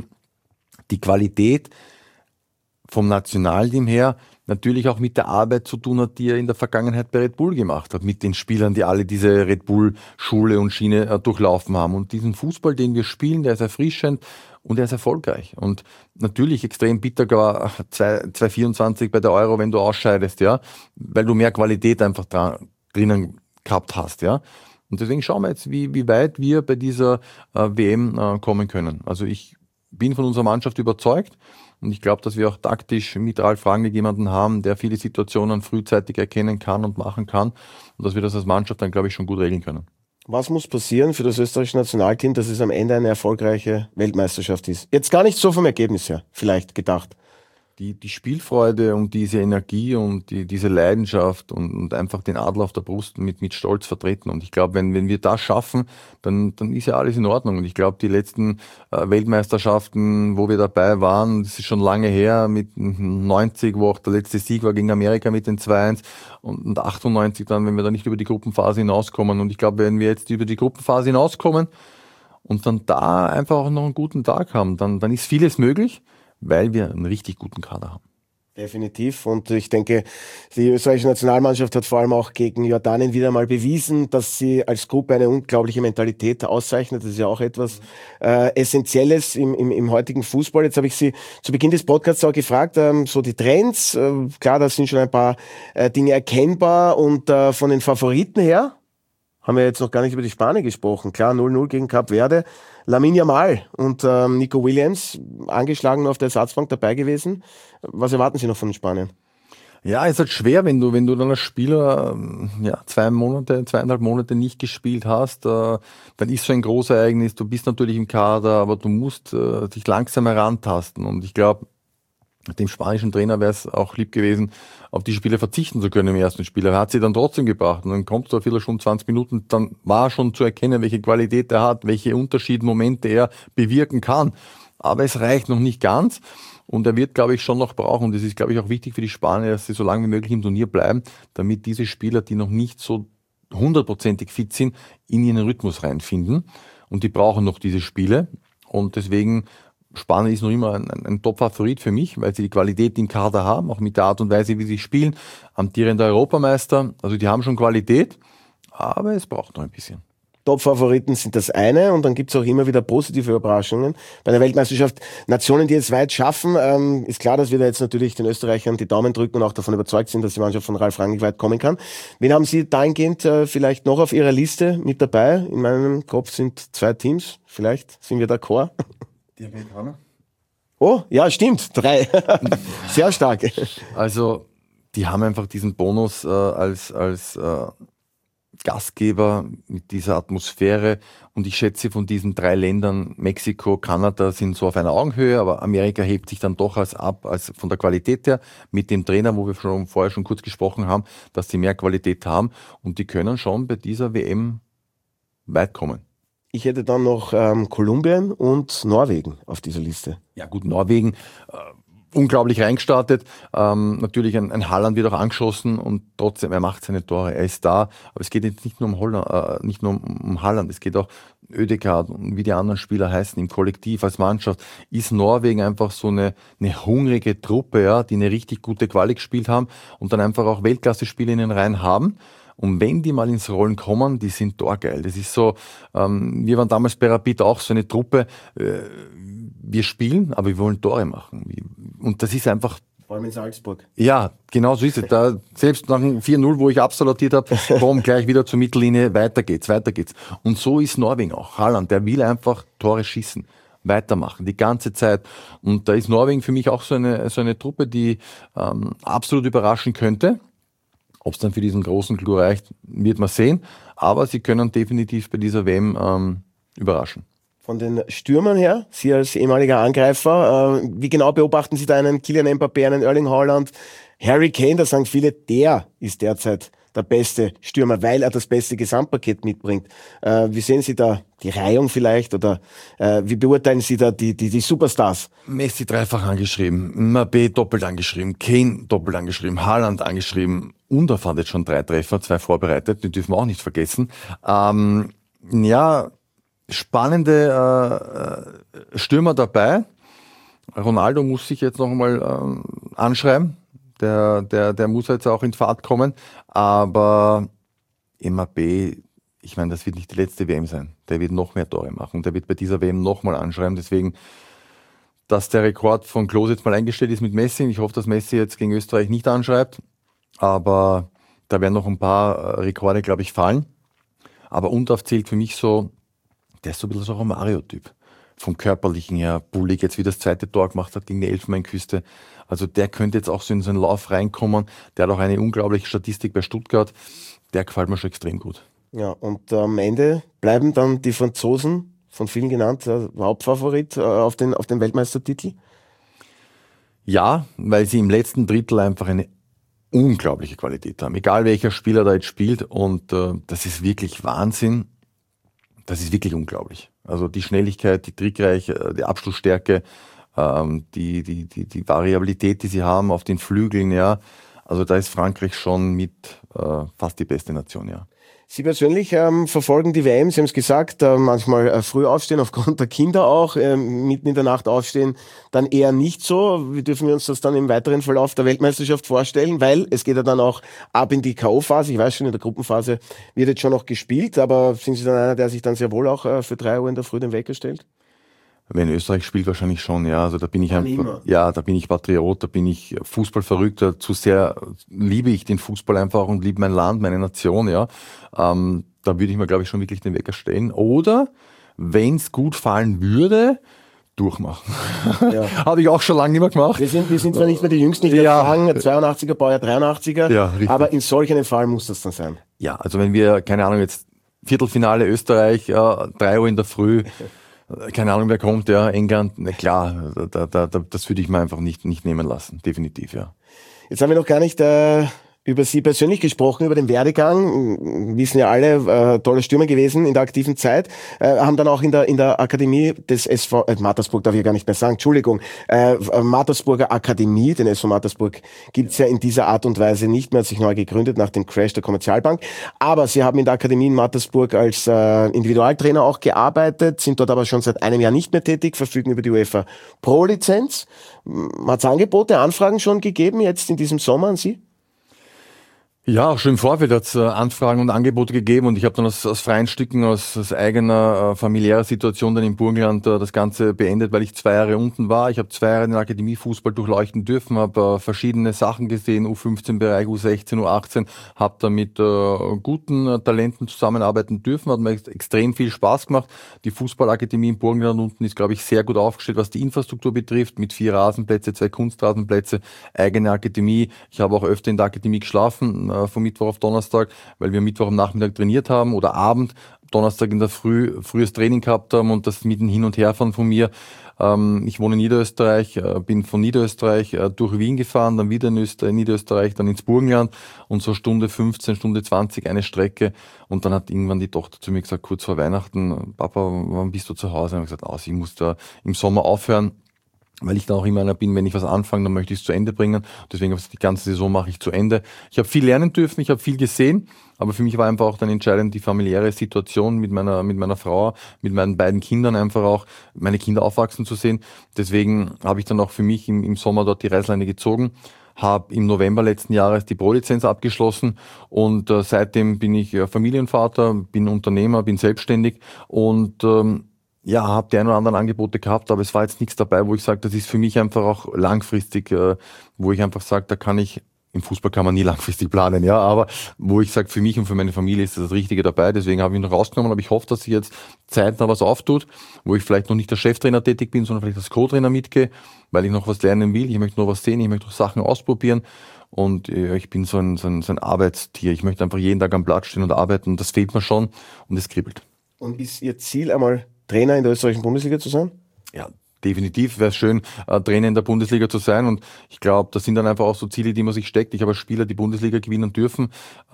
Qualität vom Nationalteam her natürlich auch mit der Arbeit zu tun hat, die er in der Vergangenheit bei Red Bull gemacht hat, mit den Spielern, die alle diese Red Bull-Schule und Schiene durchlaufen haben. Und diesen Fußball, den wir spielen, der ist erfrischend und er ist erfolgreich. Und natürlich extrem bitter war 2024 bei der Euro, wenn du ausscheidest, ja, weil du mehr Qualität einfach drinnen gehabt hast, ja. Und deswegen schauen wir jetzt, wie weit wir bei dieser WM kommen können. Also ich bin von unserer Mannschaft überzeugt und ich glaube, dass wir auch taktisch mit Ralf Rangnick jemanden haben, der viele Situationen frühzeitig erkennen kann und machen kann und dass wir das als Mannschaft dann, glaube ich, schon gut regeln können. Was muss passieren für das österreichische Nationalteam, dass es am Ende eine erfolgreiche Weltmeisterschaft ist? Jetzt gar nicht so vom Ergebnis her, vielleicht gedacht. Die Spielfreude und diese Energie und diese Leidenschaft und einfach den Adler auf der Brust mit Stolz vertreten. Und ich glaube, wenn wir das schaffen, dann ist ja alles in Ordnung. Und ich glaube, die letzten Weltmeisterschaften, wo wir dabei waren, das ist schon lange her, mit 90, wo auch der letzte Sieg war gegen Amerika mit den 2-1 und 98 dann, wenn wir da nicht über die Gruppenphase hinauskommen. Und ich glaube, wenn wir jetzt über die Gruppenphase hinauskommen und dann da einfach auch noch einen guten Tag haben, dann ist vieles möglich, weil wir einen richtig guten Kader haben. Definitiv. Und ich denke, die österreichische Nationalmannschaft hat vor allem auch gegen Jordanien wieder mal bewiesen, dass sie als Gruppe eine unglaubliche Mentalität auszeichnet. Das ist ja auch etwas Essentielles im heutigen Fußball. Jetzt habe ich Sie zu Beginn des Podcasts auch gefragt, so die Trends. Klar, da sind schon ein paar Dinge erkennbar. Und von den Favoriten her haben wir jetzt noch gar nicht über die Spanier gesprochen. Klar, 0-0 gegen Kap Verde. Lamine Yamal und Nico Williams, angeschlagen auf der Ersatzbank dabei gewesen. Was erwarten Sie noch von den Spaniern? Ja, es ist halt schwer, wenn du dann als Spieler 2,5 Monate nicht gespielt hast, dann ist so ein Großereignis, du bist natürlich im Kader, aber du musst dich langsam herantasten. Und ich glaube, dem spanischen Trainer wäre es auch lieb gewesen, auf die Spiele verzichten zu können im ersten Spiel. Er hat sie dann trotzdem gebracht. Und dann kommst du eine Viertelstunde, 20 Minuten, dann war schon zu erkennen, welche Qualität er hat, welche Unterschiedmomente er bewirken kann. Aber es reicht noch nicht ganz. Und er wird, glaube ich, schon noch brauchen. Und es ist, glaube ich, auch wichtig für die Spanier, dass sie so lange wie möglich im Turnier bleiben, damit diese Spieler, die noch nicht so 100%ig fit sind, in ihren Rhythmus reinfinden. Und die brauchen noch diese Spiele. Und deswegen Spanien ist noch immer ein Top-Favorit für mich, weil sie die Qualität im Kader haben, auch mit der Art und Weise, wie sie spielen. Amtierender Europameister, also die haben schon Qualität, aber es braucht noch ein bisschen. Top-Favoriten sind das eine und dann gibt es auch immer wieder positive Überraschungen. Bei der Weltmeisterschaft Nationen, die es weit schaffen, ist klar, dass wir da jetzt natürlich den Österreichern die Daumen drücken und auch davon überzeugt sind, dass die Mannschaft von Ralf Rangnick weit kommen kann. Wen haben Sie dahingehend vielleicht noch auf Ihrer Liste mit dabei? In meinem Kopf sind 2 Teams, vielleicht sind wir d'accord. Die Amerikaner? Oh, ja, stimmt, 3. Sehr stark. Also, die haben einfach diesen Bonus als Gastgeber mit dieser Atmosphäre. Und ich schätze, von diesen 3 Ländern, Mexiko, Kanada, sind so auf einer Augenhöhe, aber Amerika hebt sich dann doch als von der Qualität her mit dem Trainer, wo wir vorher schon kurz gesprochen haben, dass sie mehr Qualität haben. Und die können schon bei dieser WM weit kommen. Ich hätte dann noch Kolumbien und Norwegen auf dieser Liste. Ja gut, Norwegen unglaublich reingestartet. Natürlich ein Haaland wird auch angeschossen und trotzdem, er macht seine Tore, er ist da. Aber es geht jetzt nicht nur um Haaland, es geht auch Ødegaard und wie die anderen Spieler heißen, im Kollektiv, als Mannschaft, ist Norwegen einfach so eine hungrige Truppe, ja, die eine richtig gute Quali gespielt haben und dann einfach auch Weltklasse-Spiele in den Reihen haben. Und wenn die mal ins Rollen kommen, die sind torgeil. Das ist so, wir waren damals bei Rapid auch so eine Truppe, wir spielen, aber wir wollen Tore machen. Und das ist einfach... Vor allem in Salzburg. Ja, genau so ist es. Da, selbst nach dem 4-0, wo ich absolutiert habe, komm gleich wieder zur Mittellinie, weiter geht's. Und so ist Norwegen auch. Haaland, der will einfach Tore schießen, weitermachen, die ganze Zeit. Und da ist Norwegen für mich auch so eine Truppe, die absolut überraschen könnte. Ob es dann für diesen großen Clou reicht, wird man sehen. Aber sie können definitiv bei dieser WM überraschen. Von den Stürmern her, Sie als ehemaliger Angreifer, wie genau beobachten Sie da einen Kylian Mbappé, einen Erling Haaland, Harry Kane? Da sagen viele, der ist derzeit der beste Stürmer, weil er das beste Gesamtpaket mitbringt. Wie sehen Sie da die Reihung vielleicht oder wie beurteilen Sie da die Superstars? Messi dreifach angeschrieben, Mbappé doppelt angeschrieben, Kane doppelt angeschrieben, Haaland angeschrieben. Undorf hat jetzt schon 3 Treffer, 2 vorbereitet, die dürfen wir auch nicht vergessen. Spannende Stürmer dabei. Ronaldo muss sich jetzt noch einmal anschreiben. Der muss jetzt auch in Fahrt kommen. Aber Mbappé, ich meine, das wird nicht die letzte WM sein. Der wird noch mehr Tore machen. Der wird bei dieser WM nochmal anschreiben. Deswegen, dass der Rekord von Klose jetzt mal eingestellt ist mit Messi. Ich hoffe, dass Messi jetzt gegen Österreich nicht anschreibt. Aber da werden noch ein paar Rekorde, glaube ich, fallen. Aber Undorf zählt für mich so, der ist so ein bisschen so ein Romario-Typ. Vom Körperlichen her, bullig, jetzt wie das 2. Tor gemacht hat gegen die Elfenbeinküste. Also der könnte jetzt auch so in so einen Lauf reinkommen. Der hat auch eine unglaubliche Statistik bei Stuttgart. Der gefällt mir schon extrem gut. Ja, und am Ende bleiben dann die Franzosen, von vielen genannt, Hauptfavorit auf den Weltmeistertitel? Ja, weil sie im letzten Drittel einfach eine unglaubliche Qualität haben. Egal welcher Spieler da jetzt spielt. Und das ist wirklich Wahnsinn. Das ist wirklich unglaublich. Also die Schnelligkeit, die Trickreiche, die Abschlussstärke, die Variabilität, die sie haben auf den Flügeln, ja. Also da ist Frankreich schon mit fast die beste Nation, ja. Sie persönlich verfolgen die WM, Sie haben es gesagt, manchmal früh aufstehen, aufgrund der Kinder auch, mitten in der Nacht aufstehen, dann eher nicht so. Wie dürfen wir uns das dann im weiteren Verlauf der Weltmeisterschaft vorstellen? Weil es geht ja dann auch ab in die K.O.-Phase. Ich weiß schon, in der Gruppenphase wird jetzt schon noch gespielt, aber sind Sie dann einer, der sich dann sehr wohl auch für 3 Uhr in der Früh den Wecker stellt? Wenn Österreich spielt, wahrscheinlich schon, ja. Also da bin ich einfach, ja, da bin ich Patriot, da bin ich Fußballverrückt, zu sehr liebe ich den Fußball einfach und liebe mein Land, meine Nation, ja. Da würde ich mir, glaube ich, schon wirklich den Wecker stellen. Oder, wenn es gut fallen würde, durchmachen. Ja. Habe ich auch schon lange nicht mehr gemacht. Wir sind zwar nicht mehr die Jüngsten, ich würde sagen, 82er Baujahr, 83er, ja, aber in solch einem Fall muss das dann sein. Ja, also wenn wir, keine Ahnung, jetzt Viertelfinale Österreich, 3 Uhr in der Früh, keine Ahnung, wer kommt, ja, England, na klar, das würde ich mir einfach nicht nehmen lassen, definitiv, ja. Jetzt haben wir noch gar nicht über Sie persönlich gesprochen, über den Werdegang. Wissen ja alle, toller Stürmer gewesen in der aktiven Zeit. Haben dann auch in der Akademie des SV Mattersburg, darf ich ja gar nicht mehr sagen, Entschuldigung, Mattersburger Akademie, den SV Mattersburg gibt's ja in dieser Art und Weise nicht mehr, hat sich neu gegründet nach dem Crash der Kommerzialbank. Aber Sie haben in der Akademie in Mattersburg als Individualtrainer auch gearbeitet, sind dort aber schon seit einem Jahr nicht mehr tätig, verfügen über die UEFA Pro-Lizenz. Hat's Angebote, Anfragen schon gegeben jetzt in diesem Sommer an Sie? Ja, auch schon im Vorfeld hat es Anfragen und Angebote gegeben und ich habe dann aus freien Stücken, aus eigener familiärer Situation dann im Burgenland das Ganze beendet, weil ich 2 Jahre unten war. Ich habe 2 Jahre den Akademiefußball durchleuchten dürfen, habe verschiedene Sachen gesehen, U15-Bereich, U16, U18, habe da mit guten Talenten zusammenarbeiten dürfen, hat mir extrem viel Spaß gemacht. Die Fußballakademie im Burgenland unten ist, glaube ich, sehr gut aufgestellt, was die Infrastruktur betrifft, mit 4 Rasenplätze, 2 Kunstrasenplätze, eigene Akademie. Ich habe auch öfter in der Akademie geschlafen, von Mittwoch auf Donnerstag, weil wir Mittwoch am Nachmittag trainiert haben oder Abend, Donnerstag in der Früh frühes Training gehabt haben und das mit dem Hin- und Herfahren von mir. Ich wohne in Niederösterreich, bin von Niederösterreich durch Wien gefahren, dann wieder in Niederösterreich, dann ins Burgenland und so Stunde 15, Stunde 20 eine Strecke und dann hat irgendwann die Tochter zu mir gesagt, kurz vor Weihnachten, Papa, wann bist du zu Hause? Und ich habe gesagt, ich muss da im Sommer aufhören, weil ich da auch immer einer bin, wenn ich was anfange, dann möchte ich es zu Ende bringen. Deswegen habe ich die ganze Saison mache ich zu Ende. Ich habe viel lernen dürfen, ich habe viel gesehen, aber für mich war einfach auch dann entscheidend die familiäre Situation mit meiner Frau, mit meinen beiden Kindern einfach auch, meine Kinder aufwachsen zu sehen. Deswegen habe ich dann auch für mich im Sommer dort die Reißleine gezogen, habe im November letzten Jahres die Pro-Lizenz abgeschlossen und seitdem bin ich Familienvater, bin Unternehmer, bin selbstständig und habe die ein oder anderen Angebote gehabt, aber es war jetzt nichts dabei, wo ich sage, das ist für mich einfach auch langfristig, wo ich einfach sage, da kann ich, im Fußball kann man nie langfristig planen, ja, aber wo ich sage, für mich und für meine Familie ist das Richtige dabei, deswegen habe ich ihn noch rausgenommen, aber ich hoffe, dass sich jetzt zeitnah was auftut, wo ich vielleicht noch nicht der Cheftrainer tätig bin, sondern vielleicht als Co-Trainer mitgehe, weil ich noch was lernen will, ich möchte noch was sehen, ich möchte noch Sachen ausprobieren und ich bin so ein Arbeitstier, ich möchte einfach jeden Tag am Platz stehen und arbeiten und das fehlt mir schon und es kribbelt. Und ist Ihr Ziel einmal Trainer in der österreichischen Bundesliga zu sein? Ja, definitiv wäre es schön, Trainer in der Bundesliga zu sein und ich glaube, das sind dann einfach auch so Ziele, die man sich steckt. Ich habe als Spieler die Bundesliga gewinnen dürfen,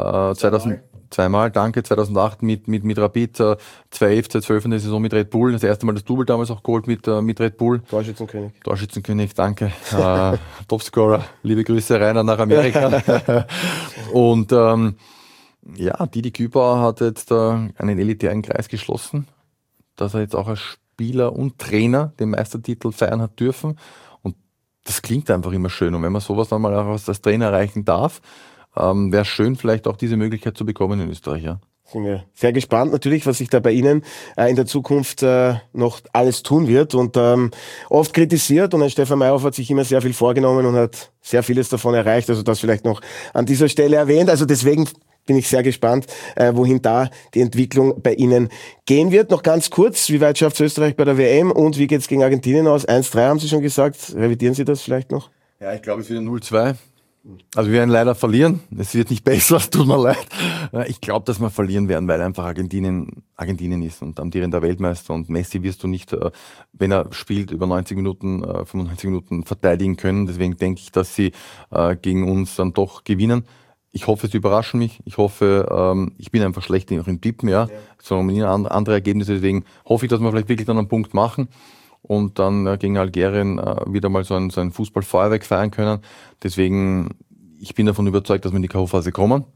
2002 danke, 2008 mit Rapid, 2011, 2012 in der Saison mit Red Bull, das erste Mal das Double damals auch geholt mit Red Bull. Torschützenkönig, danke. Topscorer, liebe Grüße Rainer nach Amerika. Und Didi Kübauer hat jetzt einen elitären Kreis geschlossen, dass er jetzt auch als Spieler und Trainer den Meistertitel feiern hat dürfen. Und das klingt einfach immer schön. Und wenn man sowas dann mal auch als Trainer erreichen darf, wäre es schön, vielleicht auch diese Möglichkeit zu bekommen in Österreich. Ja. Sind wir sehr gespannt natürlich, was sich da bei Ihnen in der Zukunft noch alles tun wird. Und oft kritisiert und ein Stefan Mayhofer hat sich immer sehr viel vorgenommen und hat sehr vieles davon erreicht. Also das vielleicht noch an dieser Stelle erwähnt. Also deswegen bin ich sehr gespannt, wohin da die Entwicklung bei Ihnen gehen wird. Noch ganz kurz, wie weit schafft Österreich bei der WM und wie geht's gegen Argentinien aus? 1-3 haben Sie schon gesagt. Revidieren Sie das vielleicht noch? Ja, ich glaube, es wird 0-2. Also wir werden leider verlieren. Es wird nicht besser, es tut mir leid. Ich glaube, dass wir verlieren werden, weil einfach Argentinien ist und amtierender Weltmeister und Messi wirst du nicht, wenn er spielt, über 90 Minuten, 95 Minuten verteidigen können. Deswegen denke ich, dass sie gegen uns dann doch gewinnen. Ich hoffe, sie überraschen mich. Ich hoffe, ich bin einfach schlecht auch im Tippen, ja. Sondern andere Ergebnisse. Deswegen hoffe ich, dass wir vielleicht wirklich dann einen Punkt machen und dann gegen Algerien wieder mal so ein Fußballfeuerwerk feiern können. Deswegen, ich bin davon überzeugt, dass wir in die K.O.-Phase kommen.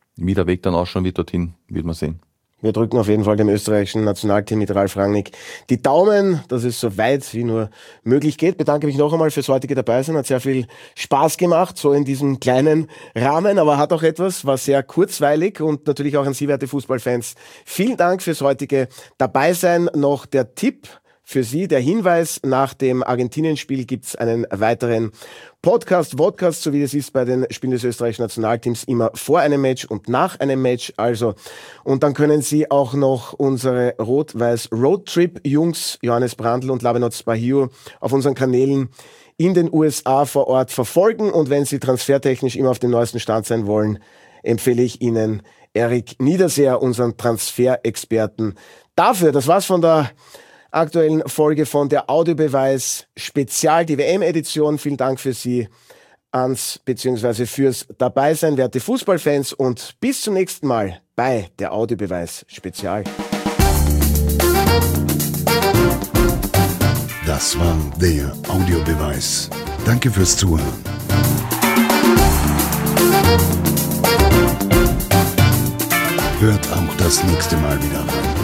Wie der Weg dann ausschauen wird dorthin, wird man sehen. Wir drücken auf jeden Fall dem österreichischen Nationalteam mit Ralf Rangnick die Daumen, dass es so weit wie nur möglich geht. Bedanke mich noch einmal fürs heutige Dabeisein. Hat sehr viel Spaß gemacht, so in diesem kleinen Rahmen, aber hat auch etwas, war sehr kurzweilig und natürlich auch an Sie, werte Fußballfans. Vielen Dank fürs heutige Dabeisein. Noch der Tipp für Sie, der Hinweis: Nach dem Argentinien-Spiel gibt's einen weiteren Podcast, so wie es ist bei den Spielen des österreichischen Nationalteams, immer vor einem Match und nach einem Match. Also, und dann können Sie auch noch unsere Rot-Weiß Roadtrip-Jungs, Johannes Brandl und Labenots Bahio, auf unseren Kanälen in den USA vor Ort verfolgen. Und wenn Sie transfertechnisch immer auf dem neuesten Stand sein wollen, empfehle ich Ihnen Erik Niederseher, unseren Transferexperten, dafür. Das war's von der aktuellen Folge von der Audiobeweis Spezial, die WM-Edition. Vielen Dank für Sie bzw. fürs Dabeisein, werte Fußballfans, und bis zum nächsten Mal bei der Audiobeweis Spezial. Das war der Audiobeweis. Danke fürs Zuhören. Hört auch das nächste Mal wieder rein.